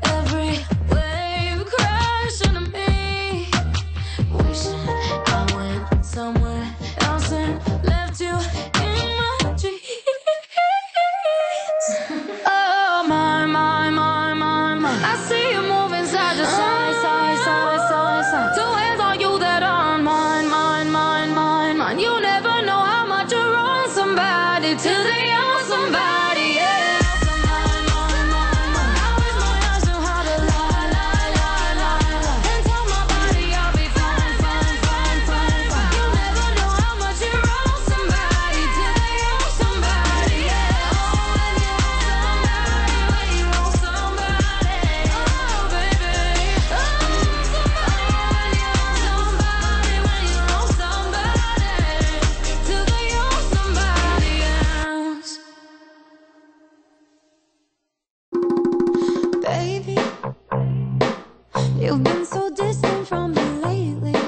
Every wave crashing on me. Wishing I went somewhere else and left you in my dreams. Oh my, my, my, my, my. I see you moving side to side, side, side, side, side. Two hands on you that are mine, mine, mine, mine, mine. You never know how much you're on somebody till they own somebody, yeah. Baby, you've been so distant from me lately.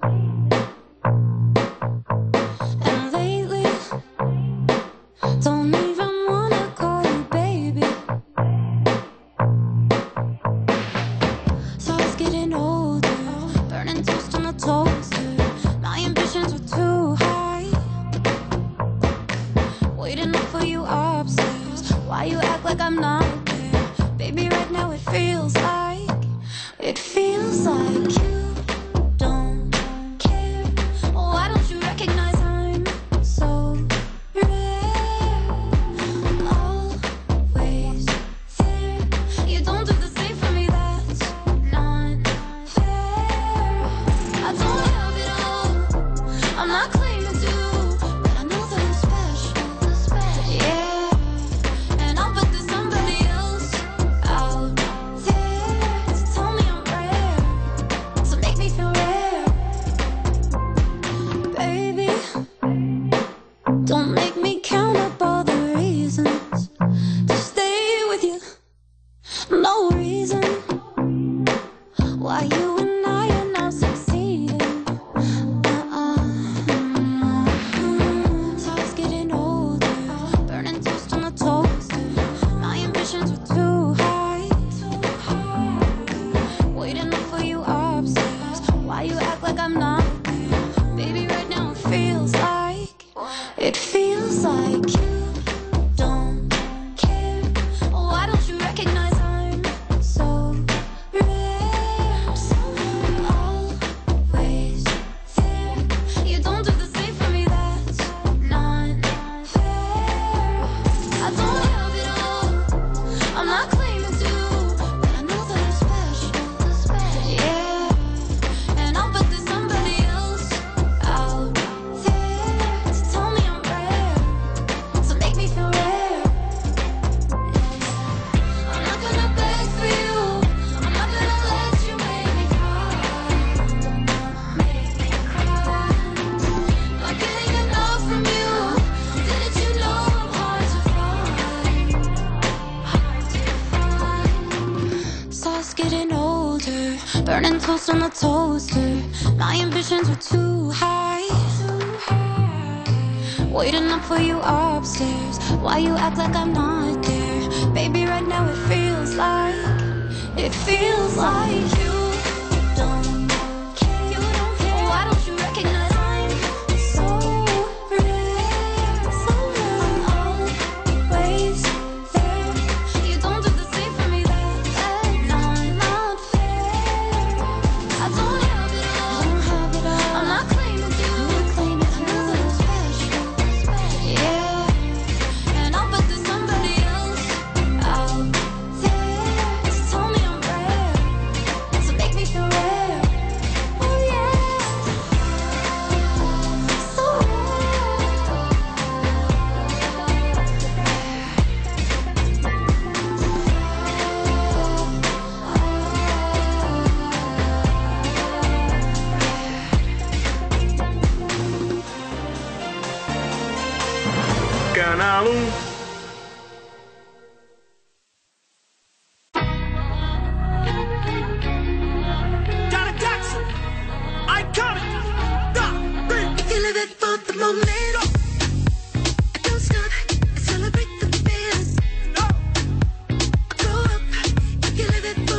And lately, don't even wanna call you baby. So I was getting older, burning toast on the toaster. My ambitions were too high, waiting up for you upstairs. Why you act like I'm not? Baby, right now it feels like, it feels like you don't care. Why don't you recognize I'm so rare? Always there. You don't do the same for me, that's not fair. I don't have it all, I'm not claiming to, but I know that I'm special, yeah. And I'll bet there's somebody else out there to tell me I'm rare, to make me feel rare. Baby, don't make me count up all the reasons to stay with you. No reason why you and I are not succeeding. Uh-uh. So I was getting older, burning toast on the toaster. My ambitions were too high, waiting up for you upstairs. Why you act like I'm not there? Baby, right now it feels like, it feels like you don't care. Why don't you recognize I'm so rare? Always there. You don't do the same for me, that's not fair. I don't have it all, I'm not claiming to, but I know that I'm special, yeah. And I'll bet there's somebody else out there to tell me I'm rare, to make me feel rare. I'm not gonna beg for you, I'm not gonna let you make me cry, make me cry. Not getting enough from you, didn't you know I'm hard to find, hard to find. So I was getting older, burning toast on the toaster. My ambitions were too high, waiting up for you upstairs. Why you act like I'm not there? Baby, right now it feels like, it feels like you don't care. You don't care. Why don't you recognize I'm so rare, so rare. Always there. You don't do the same for me, that's not, not fair. I don't have it all, don't have it all. I'm not claiming to, claiming to. I know that I'm special, yeah. And I'll bet there's somebody else out there to tell me I'm rare, to make me feel rare. Oh yeah, so Canal um. Johnny Jackson, iconic. You live it for the moment. Don't stop, celebrate the feeling. Grow up, you live it for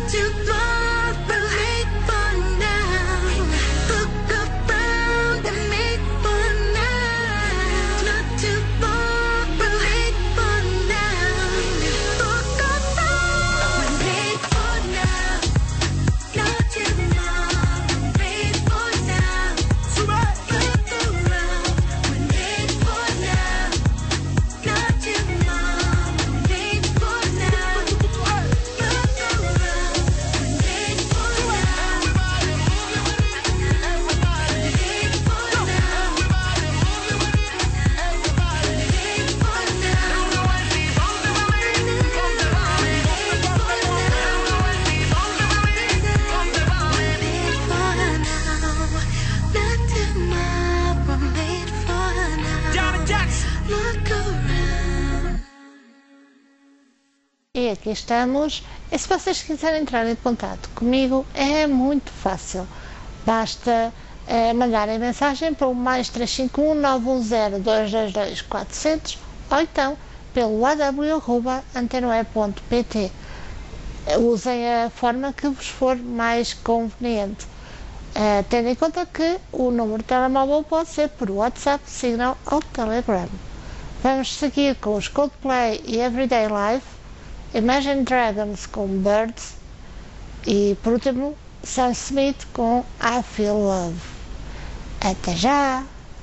E aqui estamos. E se vocês quiserem entrar em contato comigo, é muito fácil. Basta eh, mandarem mensagem para o mais três cinco um, nove um zero, dois dois dois, quatro zero zero ou então pelo a w arroba antenoe ponto p t. Usem a forma que vos for mais conveniente. Uh, tendo em conta que o número de telemóvel pode ser por WhatsApp, Signal ou Telegram. Vamos seguir com os Coldplay e Everyday Life, Imagine Dragons com Birds e, por último, Sam Smith com I Feel Love. Até já!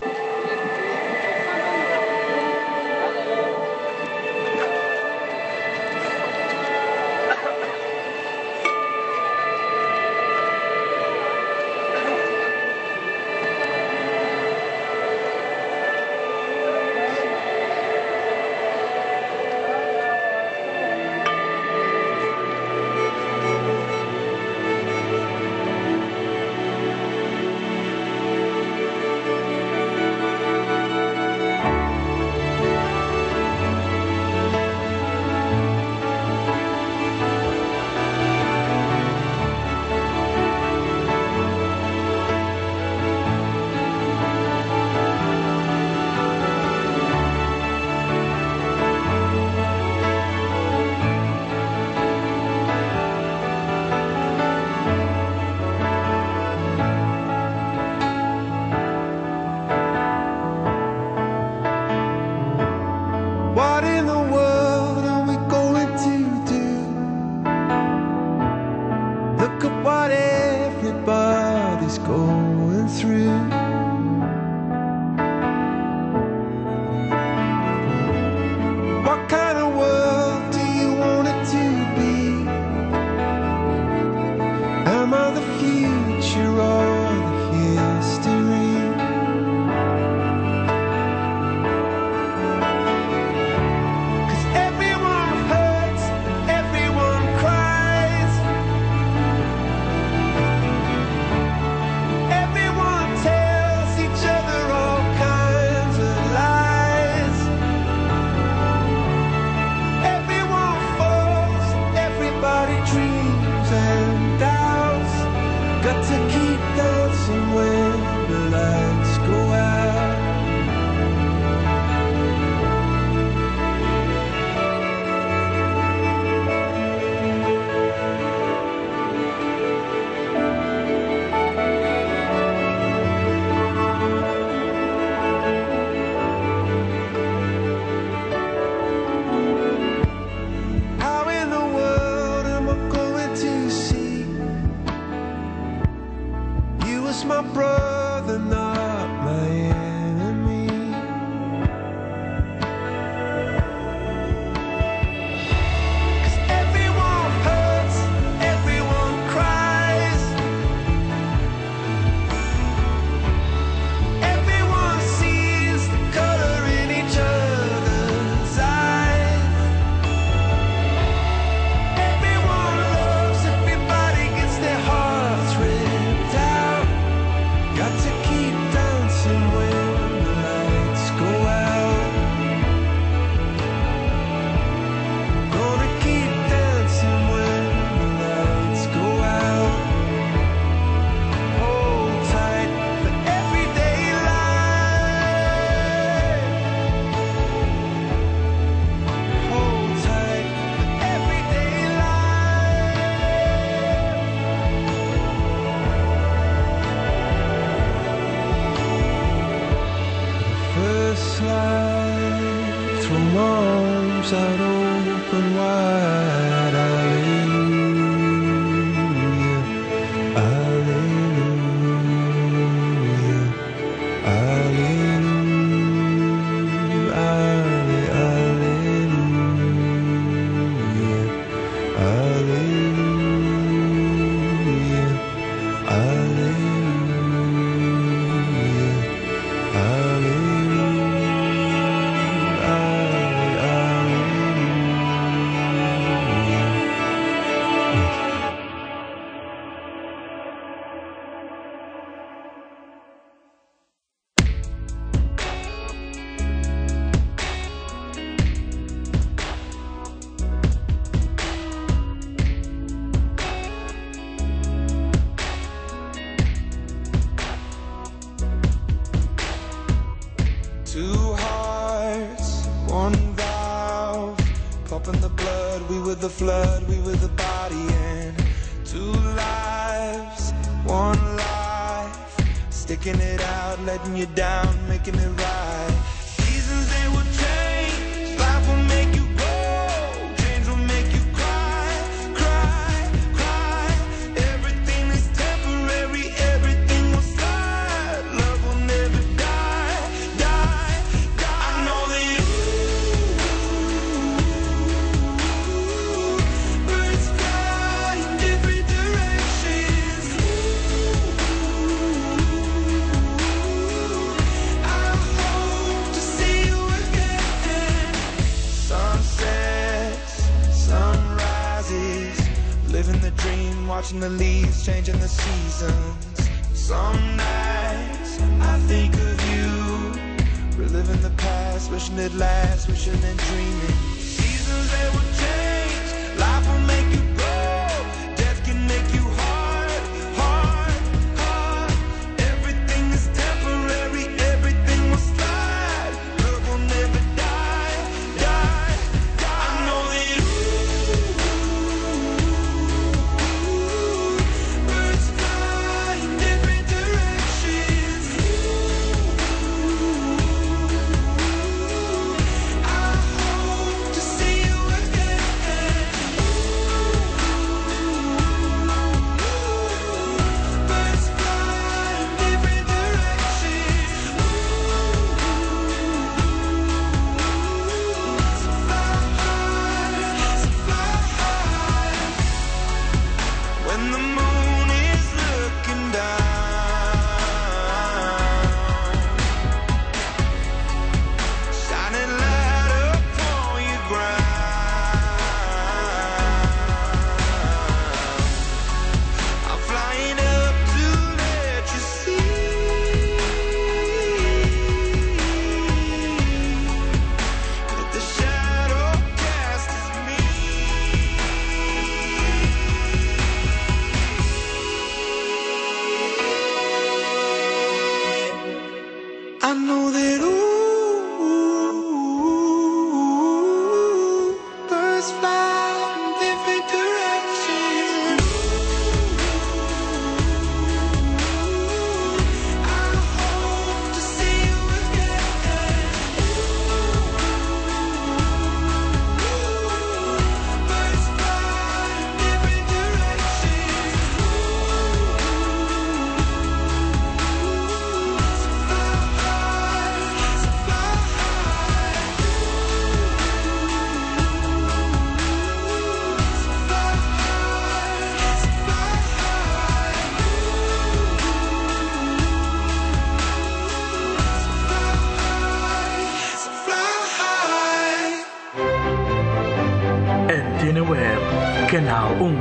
What in the world are we going to do? Look at what everybody's going through. What kind of world do you want it to be? Am I the future or the history? Tell up in the blood. We were the flood, we were the body, and two lives, one life, sticking it out, letting you down, making it right. Seasons they will change, life will make you go, dreams will make you cry, cry, cry. Everything is temporary, everything will slide. Love will never die, die, die. I know that you birds fly in different directions. I hope to see you again. Sunsets, sunrises, living the dream, watching the leaves, changing the seasons. Some nights I think of you, reliving the past, wishing it lasts, wishing and dreaming. Seasons they will change, life will make you grow, death can make you hard, hard, hard. Everything is temporary, everything will slide. Love will never die, die, die. I know that you birds fly in different directions. I hope to see you again. Birds fly in different directions. So fly high, so fly high. When the moon is looking down, shining light upon your ground, I'm flying up to let you see that the shadow cast is me. I know that ooh, birds fly in different directions. I hope to see you again. Birds fly in different directions. So fly high, so fly high. So fly high, so fly high. So fly high. En tiene web, Canal um.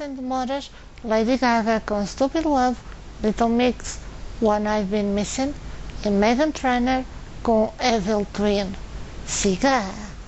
sem demoras, Lady Gaga com Stupid Love, Little Mix, One I've Been Missing e Meghan Trainor com Evil Twin. Siga!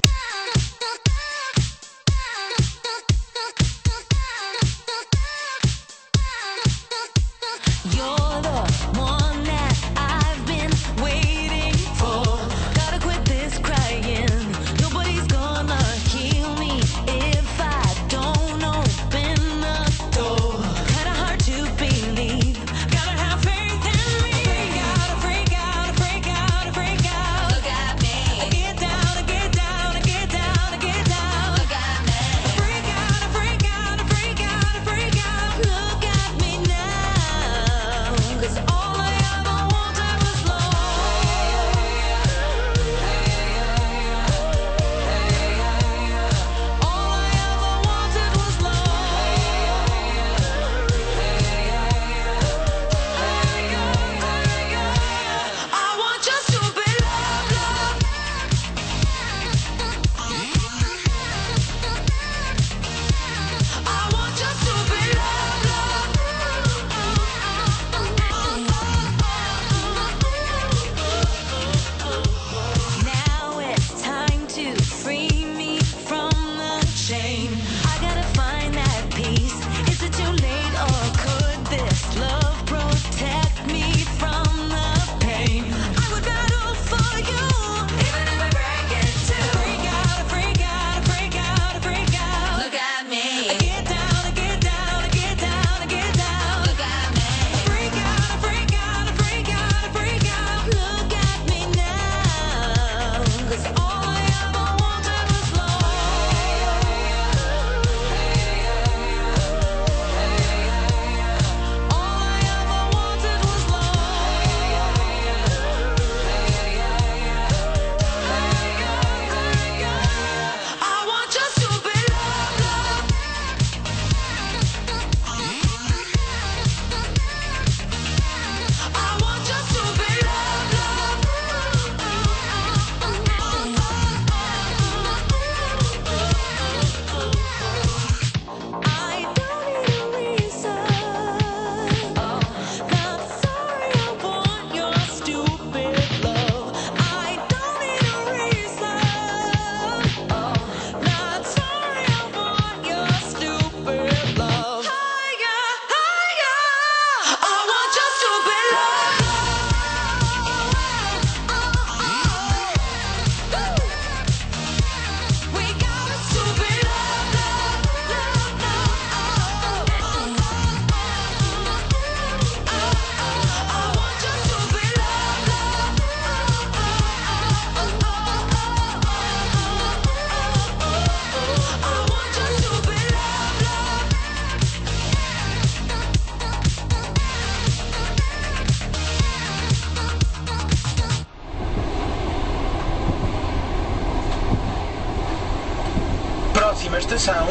Próxima estação,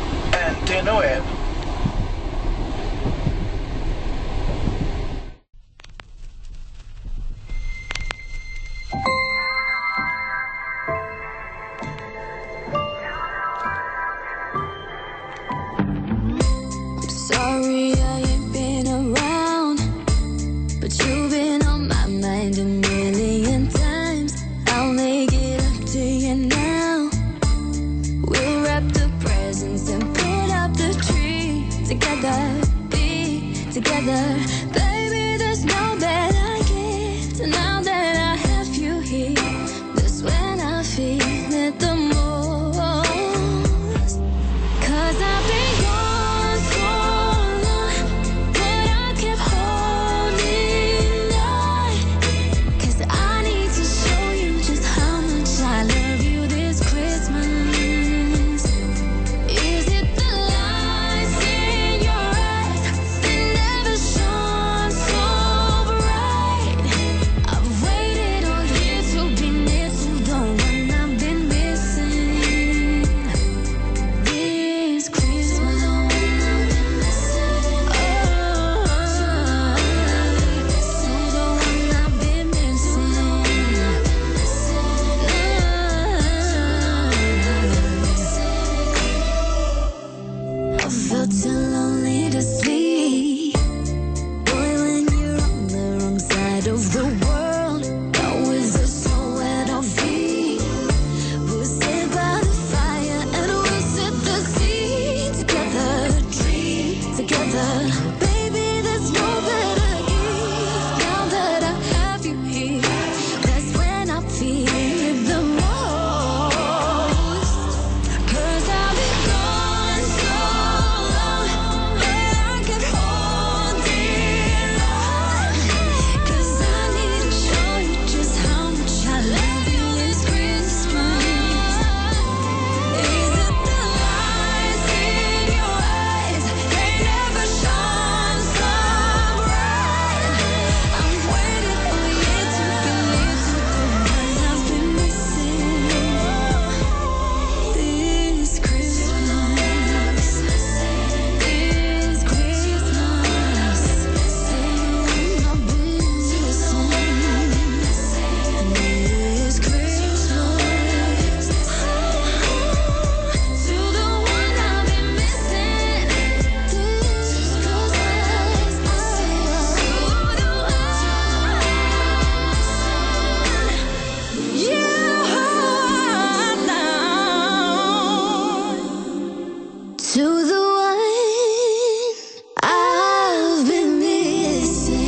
Antena Web. Sorry I ain't been around, but you've been on my mind a million times. I'll make it up to you now. We'll wrap the presents and put up the tree together, be together. Baby, there's no better gift. Now that I have you here, that's when I feel it the most. Cause I've been gone so long, but I kept holding on. Cause I need to show you just how much I love you this Christmas. Is it the lights in your eyes that never shone so together. Baby, there's no better gift. Now that I have you here, that's when I feel it the most. 'Cause I've been gone so long, but I can hold it on. 'Cause I need to show you just how much I love you this Christmas. Is it the lights in your eyes? They never shine so bright. I'm waiting for you to believe to the one I've been missing this Christmas. This Christmas, I've been missing this Christmas. To the one I've been missing this Christmas. To the one you hold on. To the one I've been missing.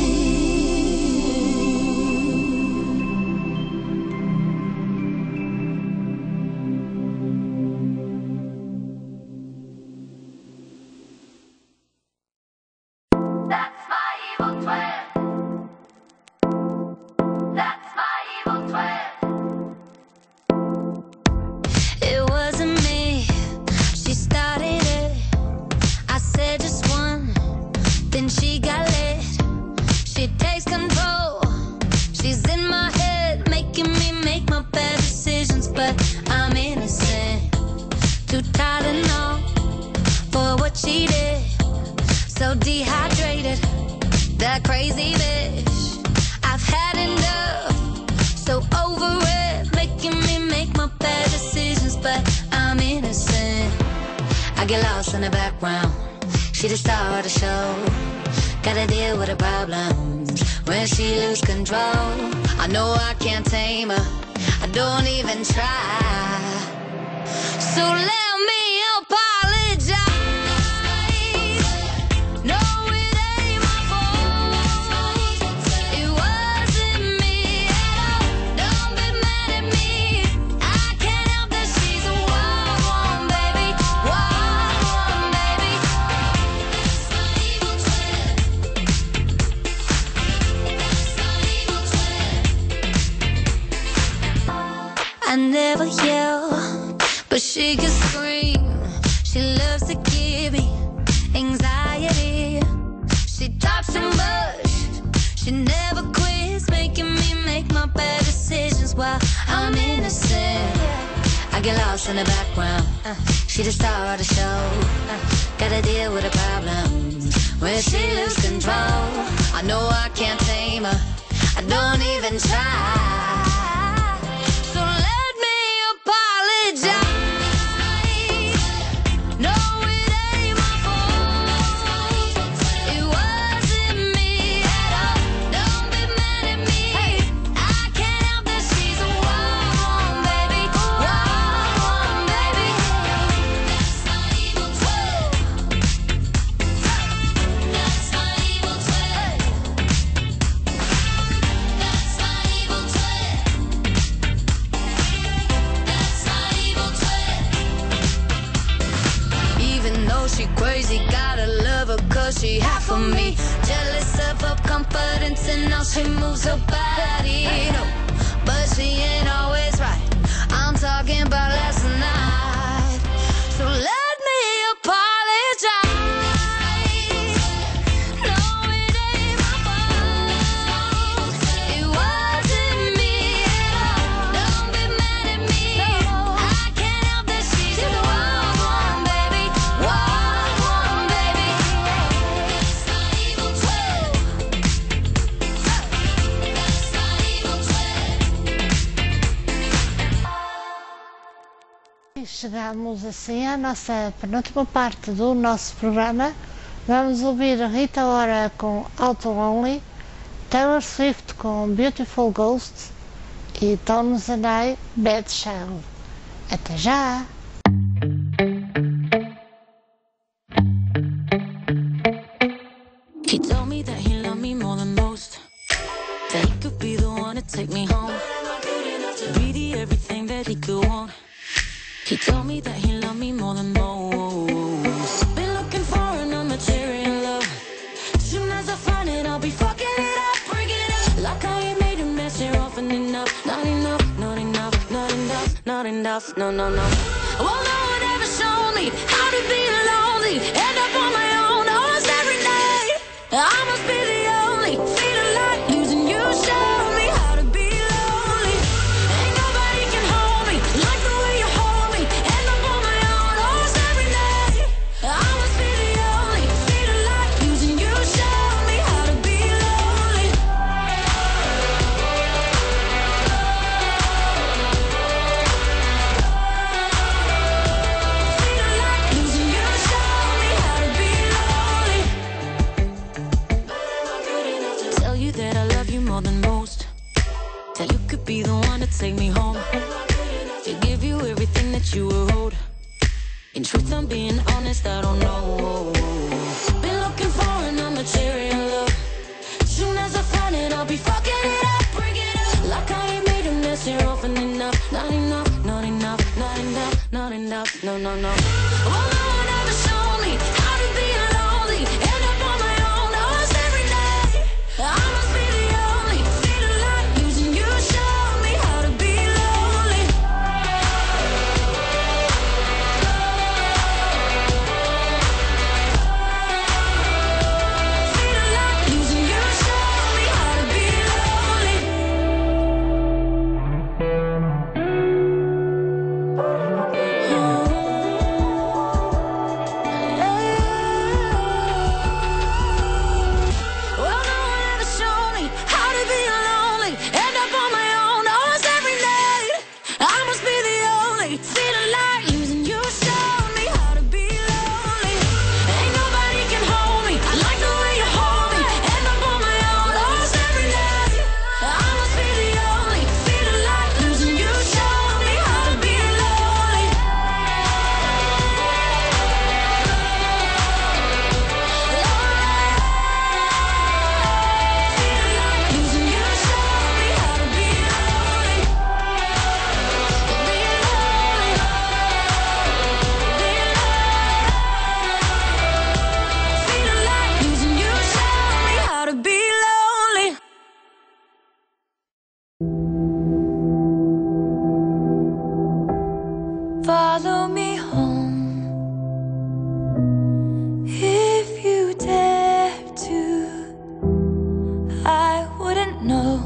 That's my evil twin. That's my evil twin. It wasn't me, she started it. I said just one, then she got lit. She takes control, she's in my head, making me make my bad decisions. But I'm innocent, too tired and all for what she did. So dehydrated, that crazy bitch. I've had enough, so over it, making me make my bad decisions. But I'm innocent, I get lost in the background. She the star of the show, gotta deal with her problems when she lose control. I know I can't tame her, I don't even try. So let me apologize. No, it ain't my fault. It wasn't me at all. Don't be mad at me. I can't help that she's a wild one, baby. Wild one, baby. That's my evil twin. That's my evil twin. I never yell, but she can scream. She loves to give me anxiety. She talks too much, she never quits, making me make my bad decisions while I'm innocent. I get lost in the background, she the star of the show, gotta deal with her problems when she lose control. I know I can't tame her, I don't even try. So let me apologize. No, it ain't my fault. It wasn't me at all. Don't be mad at me. I can't help that she's a wild one, baby. Wild one, baby. That's my evil twin. That's my evil twin. That's my evil twin. That's my evil twin. Even though she crazy, gotta love her 'cause she half of me. Jealous of her confidence and how she moves her body. No, but she ain't always right. I'm talking about last night. So let me apologize. No, it ain't my fault. It wasn't me at all. Don't be mad at me. I can't help that she's a wild one, baby. Wild one, baby. That's my evil twin. That's my evil twin. E chegamos assim à nossa penúltima parte do nosso programa. Vamos ouvir a Rita Ora com Auto Only, Taylor Swift com Beautiful Ghost e Tones and I, Bad Child. Até já! He told me that he loved me more than most, that he could be the one to take me home, to be the everything that he could want. He told me that he loved me more than most. Been looking for an immaterial love. Soon as I find it, I'll be fucking it up, bring it up. Like I ain't made a mess here often enough. Not enough, not enough, not enough, not enough, no, no, no. Well, no one ever showed me how to be lonely, end up on my own almost every night. I must be the only feeling like losing you. Showed me how to be lonely. Ain't nobody can hold me like the way you hold me. End up on my own almost every night. I must be the only feeling like losing you. Showed me how to be lonely. Feeling like losing you. Showed me how to be lonely. Tell you that I love you more than most, that you could be the one to take me home, to give you everything that you were owed. In truth, I'm being honest, I don't know. Been looking for an immaterial love. Soon as I find it, I'll be fucking it up, bring it up. Like I ain't made a mess here often enough. Not enough, not enough, not enough, not enough, no, no, no. Well, no one ever showed me how to be lonely, end up on my own almost every night. I must be the only feeling like losing you. Showed me how to be lonely. Feeling like losing you. Showed me how to be lonely. Well, no one ever showed me how to be lonely, end up on my own almost every night. I must be the only feeling like losing you. Showed me how to be lonely. Ain't nobody can hold me like the way you hold me. End up on my own almost every night. I must be the only feeling like losing you. Showed me how to be lonely. Feeling like losing you. Showed me how to be lonely. Be lonely. Be lonely. Feeling like losing you. Showed me how to be lonely. Follow me home if you dare to. I wouldn't know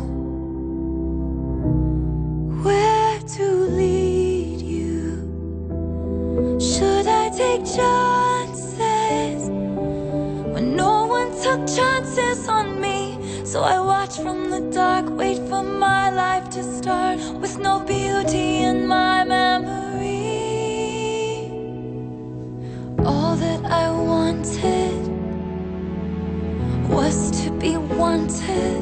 where to lead you. Should I take chances when no one took chances on me? So I watch from the dark, wait for my life to start with no beauty in my memory. All that I wanted was to be wanted.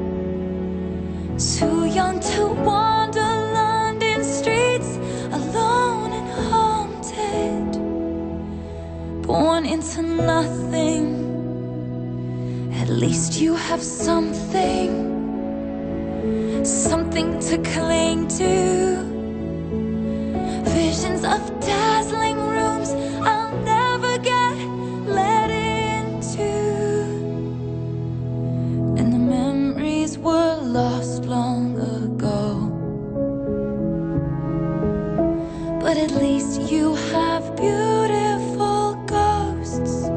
Too young to wander London streets alone and haunted. Born into nothing. At least you have something, something to cling to. Visions of dazzling rooms I'll never get let into. And the memories were lost long ago. But at least you have beautiful ghosts.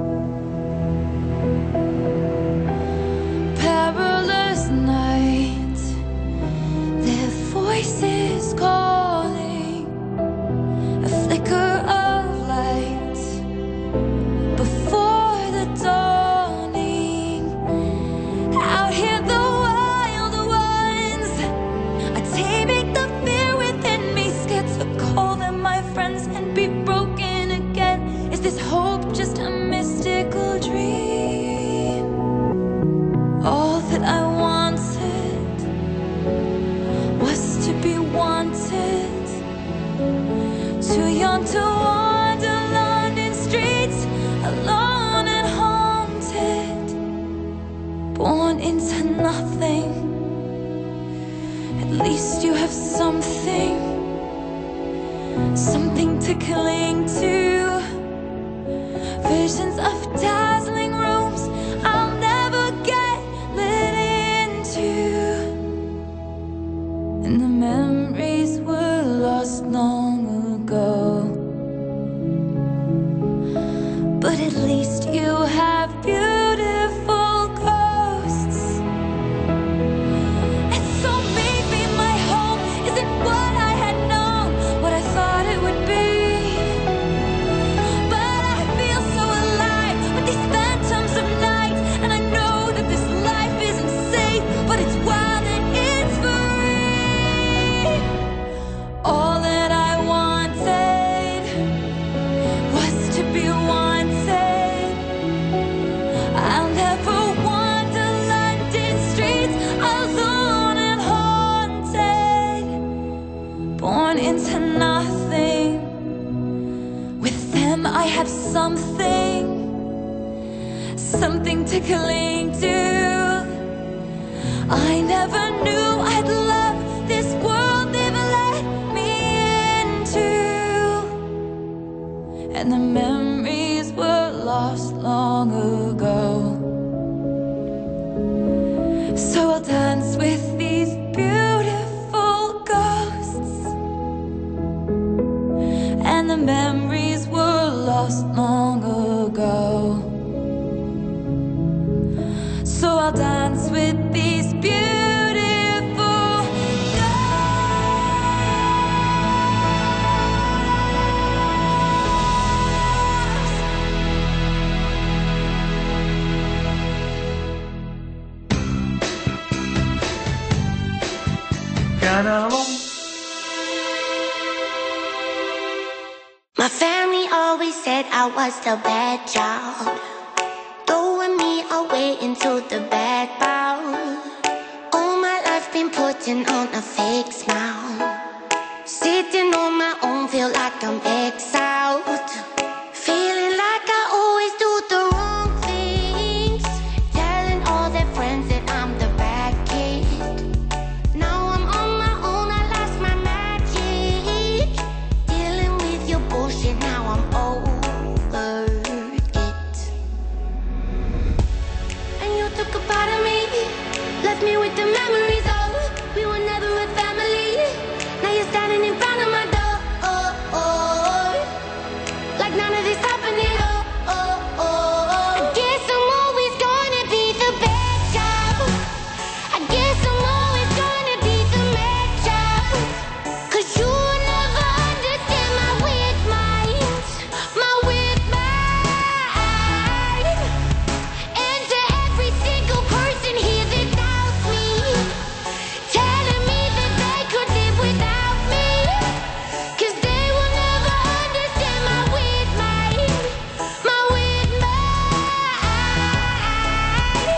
Perilous night, their voices calling, a flicker of light before the dawning. Out here the wild ones are taming the fear within me, scared to call them my friends and be broken again. Is this hope just a mystical dream? All that I wanted was to be wanted. Too young to wander London streets alone and haunted. into nothing. At least you have something, something to cling to. Visions of dazzling rooms I'll never get let into. And the memories were lost long ago. But at least you have beautiful ghosts. And so maybe my home isn't what I had known, what I thought it would be. But I feel so alive with these phantoms of night. And I know that this life isn't safe, but it's wild and it's free. All that I wanted was to be wanted. I'll never wander London streets alone and haunted. Born into nothing. With them I have something, something to cling to. I never knew I'd love this world they've let me into. And the memories were lost long ago. So I'll dance with these beautiful ghosts. And the memories were lost long ago. So I'll dance with these beautiful Canal My family always said I was the bad child, throwing me away into the bad bowl. All my life been putting on a fake smile, sitting on my own, feel like I'm exiled, feeling like I always do the wrong things, telling all their friends that I'm the bad kid. Now I'm on my own, I lost my magic, dealing with your bullshit, now I'm over it. And you took a part of me, left me with the memories of we were never a family. Now you're standing in front of my door, oh, oh, like none of this happened at all. Oh, oh, I guess I'm always gonna be the bad child. I guess I'm always gonna be the mad child. 'Cause you never understand my weird mind, my weird mind. And to every single person here that doubts me, telling me that they could live without me, 'cause they will never understand my weird mind, my weird mind.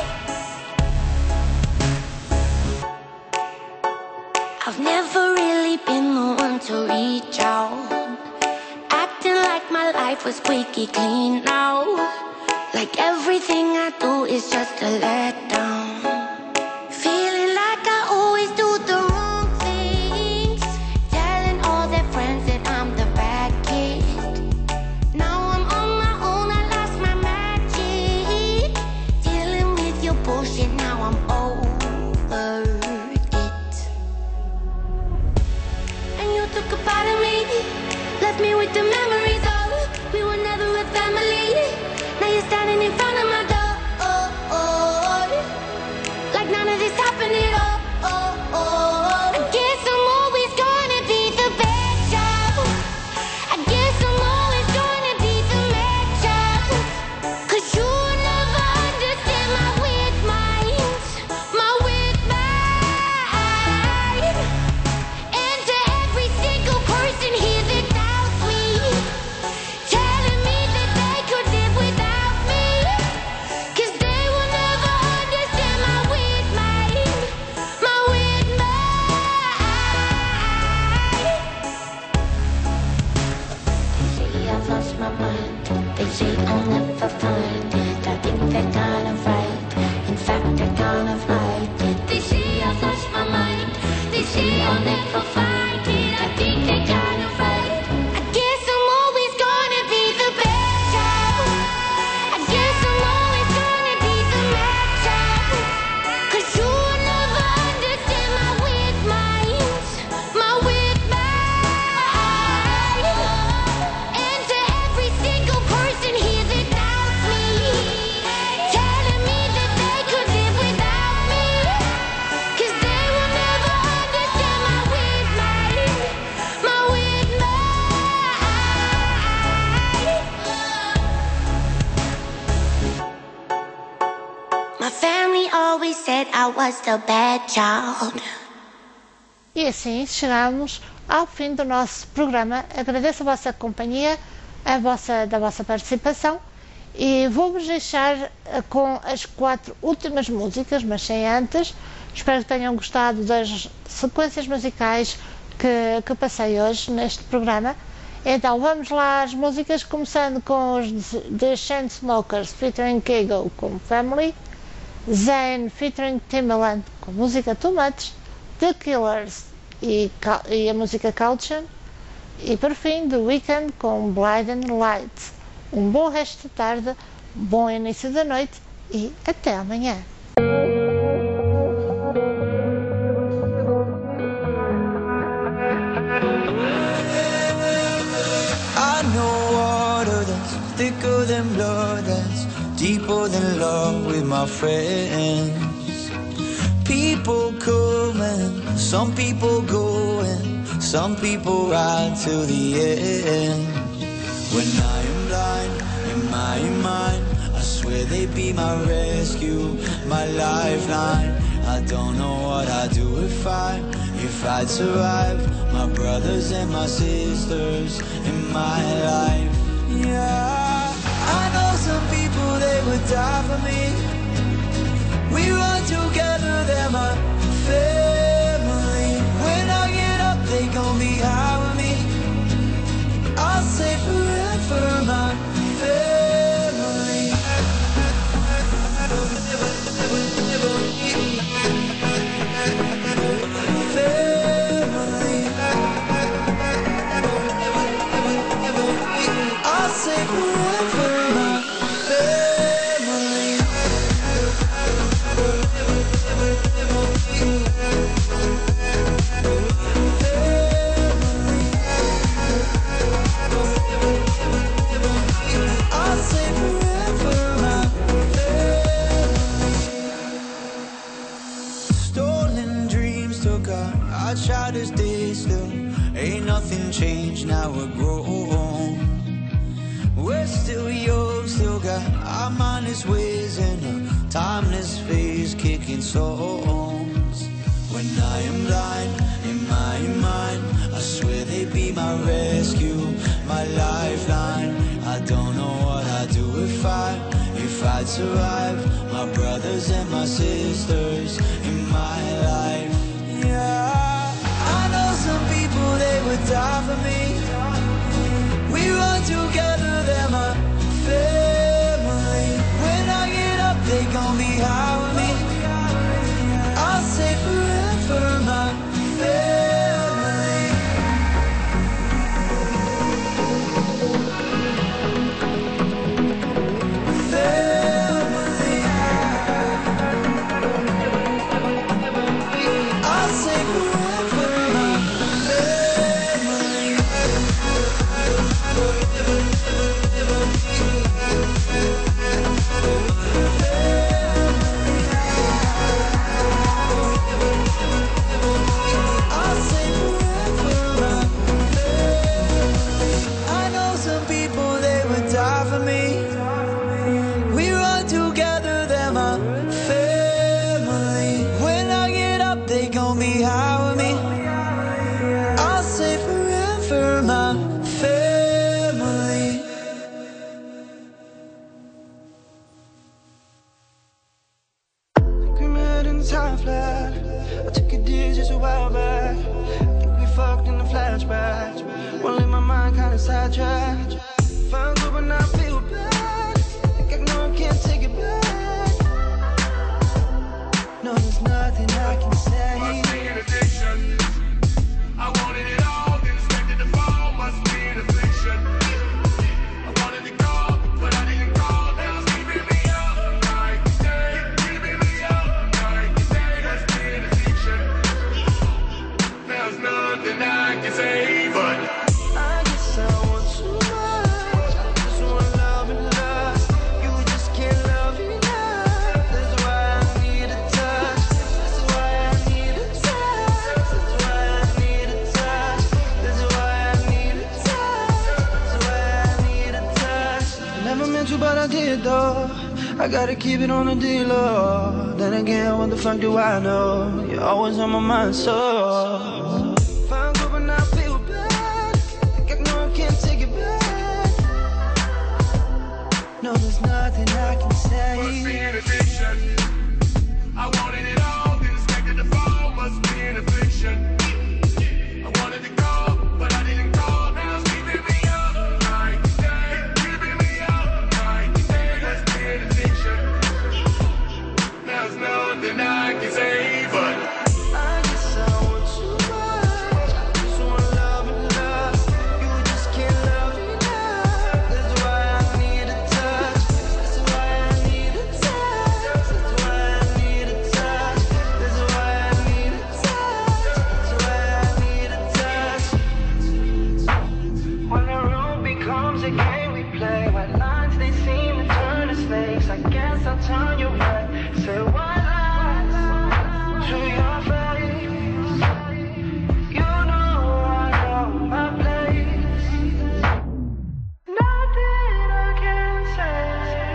I've never really been the one to reach out, acting like my life was squeaky clean now, like everything I do is just a letdown, feeling like I always do the wrong things, telling all their friends that I'm the bad kid. Now I'm on my own, I lost my magic, dealing with your bullshit, now I'm over it. And you took a part of me, left me with the memories of we were never a family. Now you're standing in front of my door, oh, oh, like none of this happened at all. Oh, oh, I guess I'm always gonna be the bad child. I guess I'm always gonna be the mad child. 'Cause you never understand my weird mind, family always said I was the bad child. E assim chegamos ao fim do nosso programa. Agradeço a vossa companhia, a vossa, da vossa participação, e vou-vos deixar com as quatro últimas músicas, mas sem antes. Espero que tenham gostado das sequências musicais que, que passei hoje neste programa. Então vamos lá às músicas, começando com os The Chainsmokers featuring Kygo com Family, Zayn featuring Timbaland com música Too Much, The Killers e, e a música Caution, e por fim The Weeknd com Blinding Lights. Um bom resto de tarde, bom início da noite e até amanhã. I know water that's thicker than blood, that's deeper than love with my friends. People coming, some people going, some people ride till the end. When I am blind in my mind, I swear they'd be my rescue, my lifeline. I don't know what I'd do if I, if I'd survive. My brothers and my sisters in my life. Yeah, I know some people, they would die for me. We run together, they're my family. When I get up, they gon' be high with me. I'll say forever, my family. Family. I'll say forever, my family. I'll say forever, my family. Stolen dreams took out, I try to stay still. Ain't nothing changed, now we're grown. We're still young, still got our mindless ways in a timeless phase, kicking songs. When I am blind in my mind, I swear they'd be my rescue, my lifeline. I don't know what I'd do if I, if I'd survive. My brothers and my sisters in my life. Yeah, I know some people, they would die for me. We run together, they're my family. When I get up, they gon' be high with me. I'll say forever, my family. Family. I'll say forever, my family. I'll say forever, my family. I know some people, they would die for me. We run together, they're my family. When I get up, they gon' be high with me. I'll say forever, my family. Cremated in time flat. I took a dig just a while back. Think we fucked in the flashback. Won't let my mind kinda sidetracked. Found good when I feel bad. Think I know I can't take it back. No, there's nothing I can say. I wanted it all, then expected to fall, must be an affliction. I wanted to call, but I didn't call. Now it's keeping me up night and day, keeping me up night and day. That's been addiction. There's nothing I can say, but I guess I want too much. I just wanna I gotta keep it on the D-Lo. Then again, what the fuck do I know? You're always on my mind, so found good but I feel bad. Think I know I can't take it back. No, there's nothing I can say. Must be an addiction. I wanted it all, didn't expect it to fall. Must be an affliction. I wanted to call, but I didn't call. Now it's keeping me up night and day. Keeping me up night and day. Must be an addiction. There's nothing I can say, but I guess I want too much. I just want love and love. You just can't love me enough. That's why I need a touch. That's why I need a touch. That's why I need a touch. That's why I need a touch. That's why I need a touch. When the room becomes a game we play, white lines they seem to turn to snakes. I guess I'll turn you back. Say white lies to your face. You know I know my place. Nothing I can say.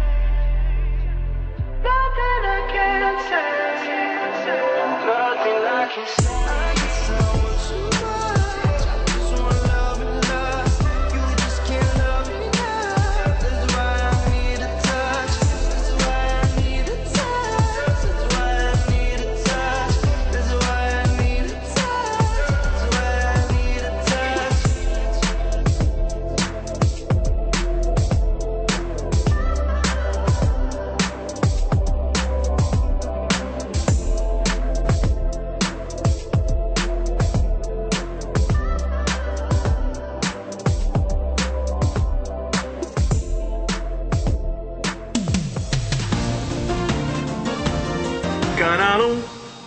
Nothing I can say. Nothing I can say. I guess I want too much. I just want love and love. You just can't love me enough. That's why I need a touch. That's why I need a touch. That's why I need a touch. That's why I need a touch. That's why I need a touch. Canal um.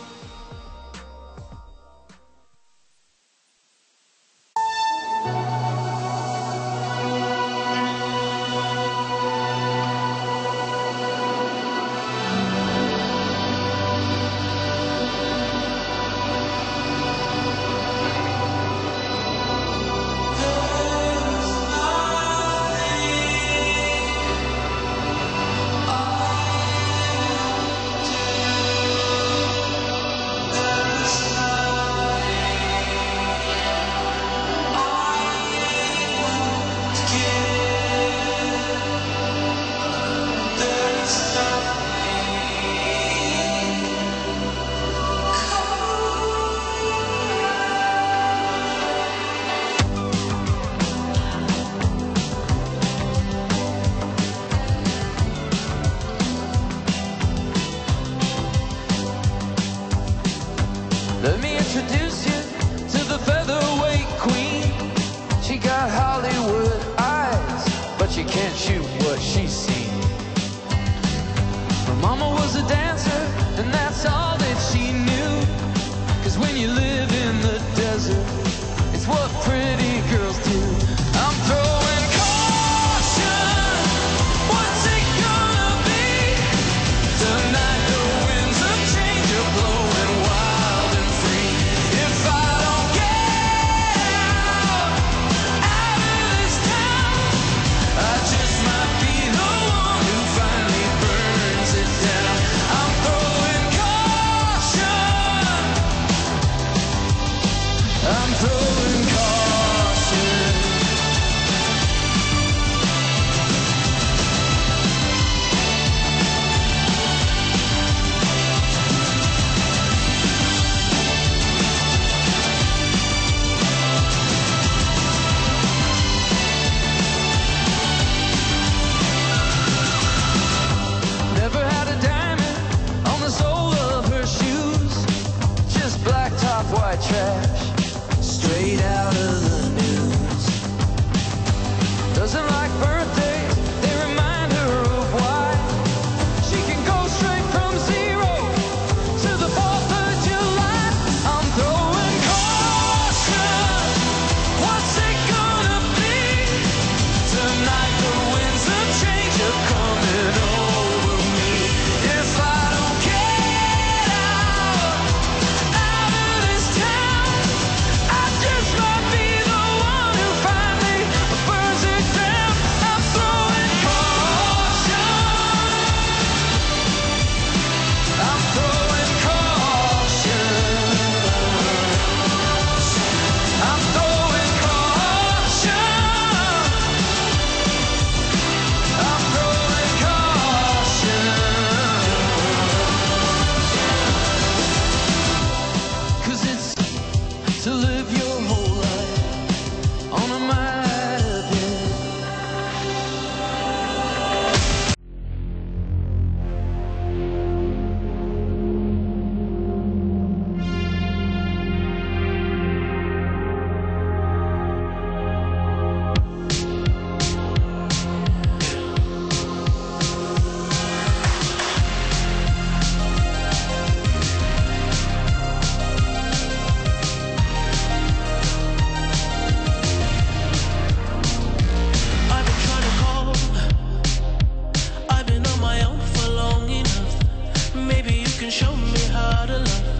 Let me introduce you to the featherweight queen. She got Hollywood eyes, but she can't shoot what she's seen. Her mama was a dancer, and that's all that she knew. Cause when you live in the desert, it's what pretty girls do. I'm throwing caution. What's it gonna be? Tonight the winds of change are blowing wild and free. If I don't get out, out of this town, I just might be the one who finally burns it down. I'm throwing caution. I'm throwing caution. show me how to love.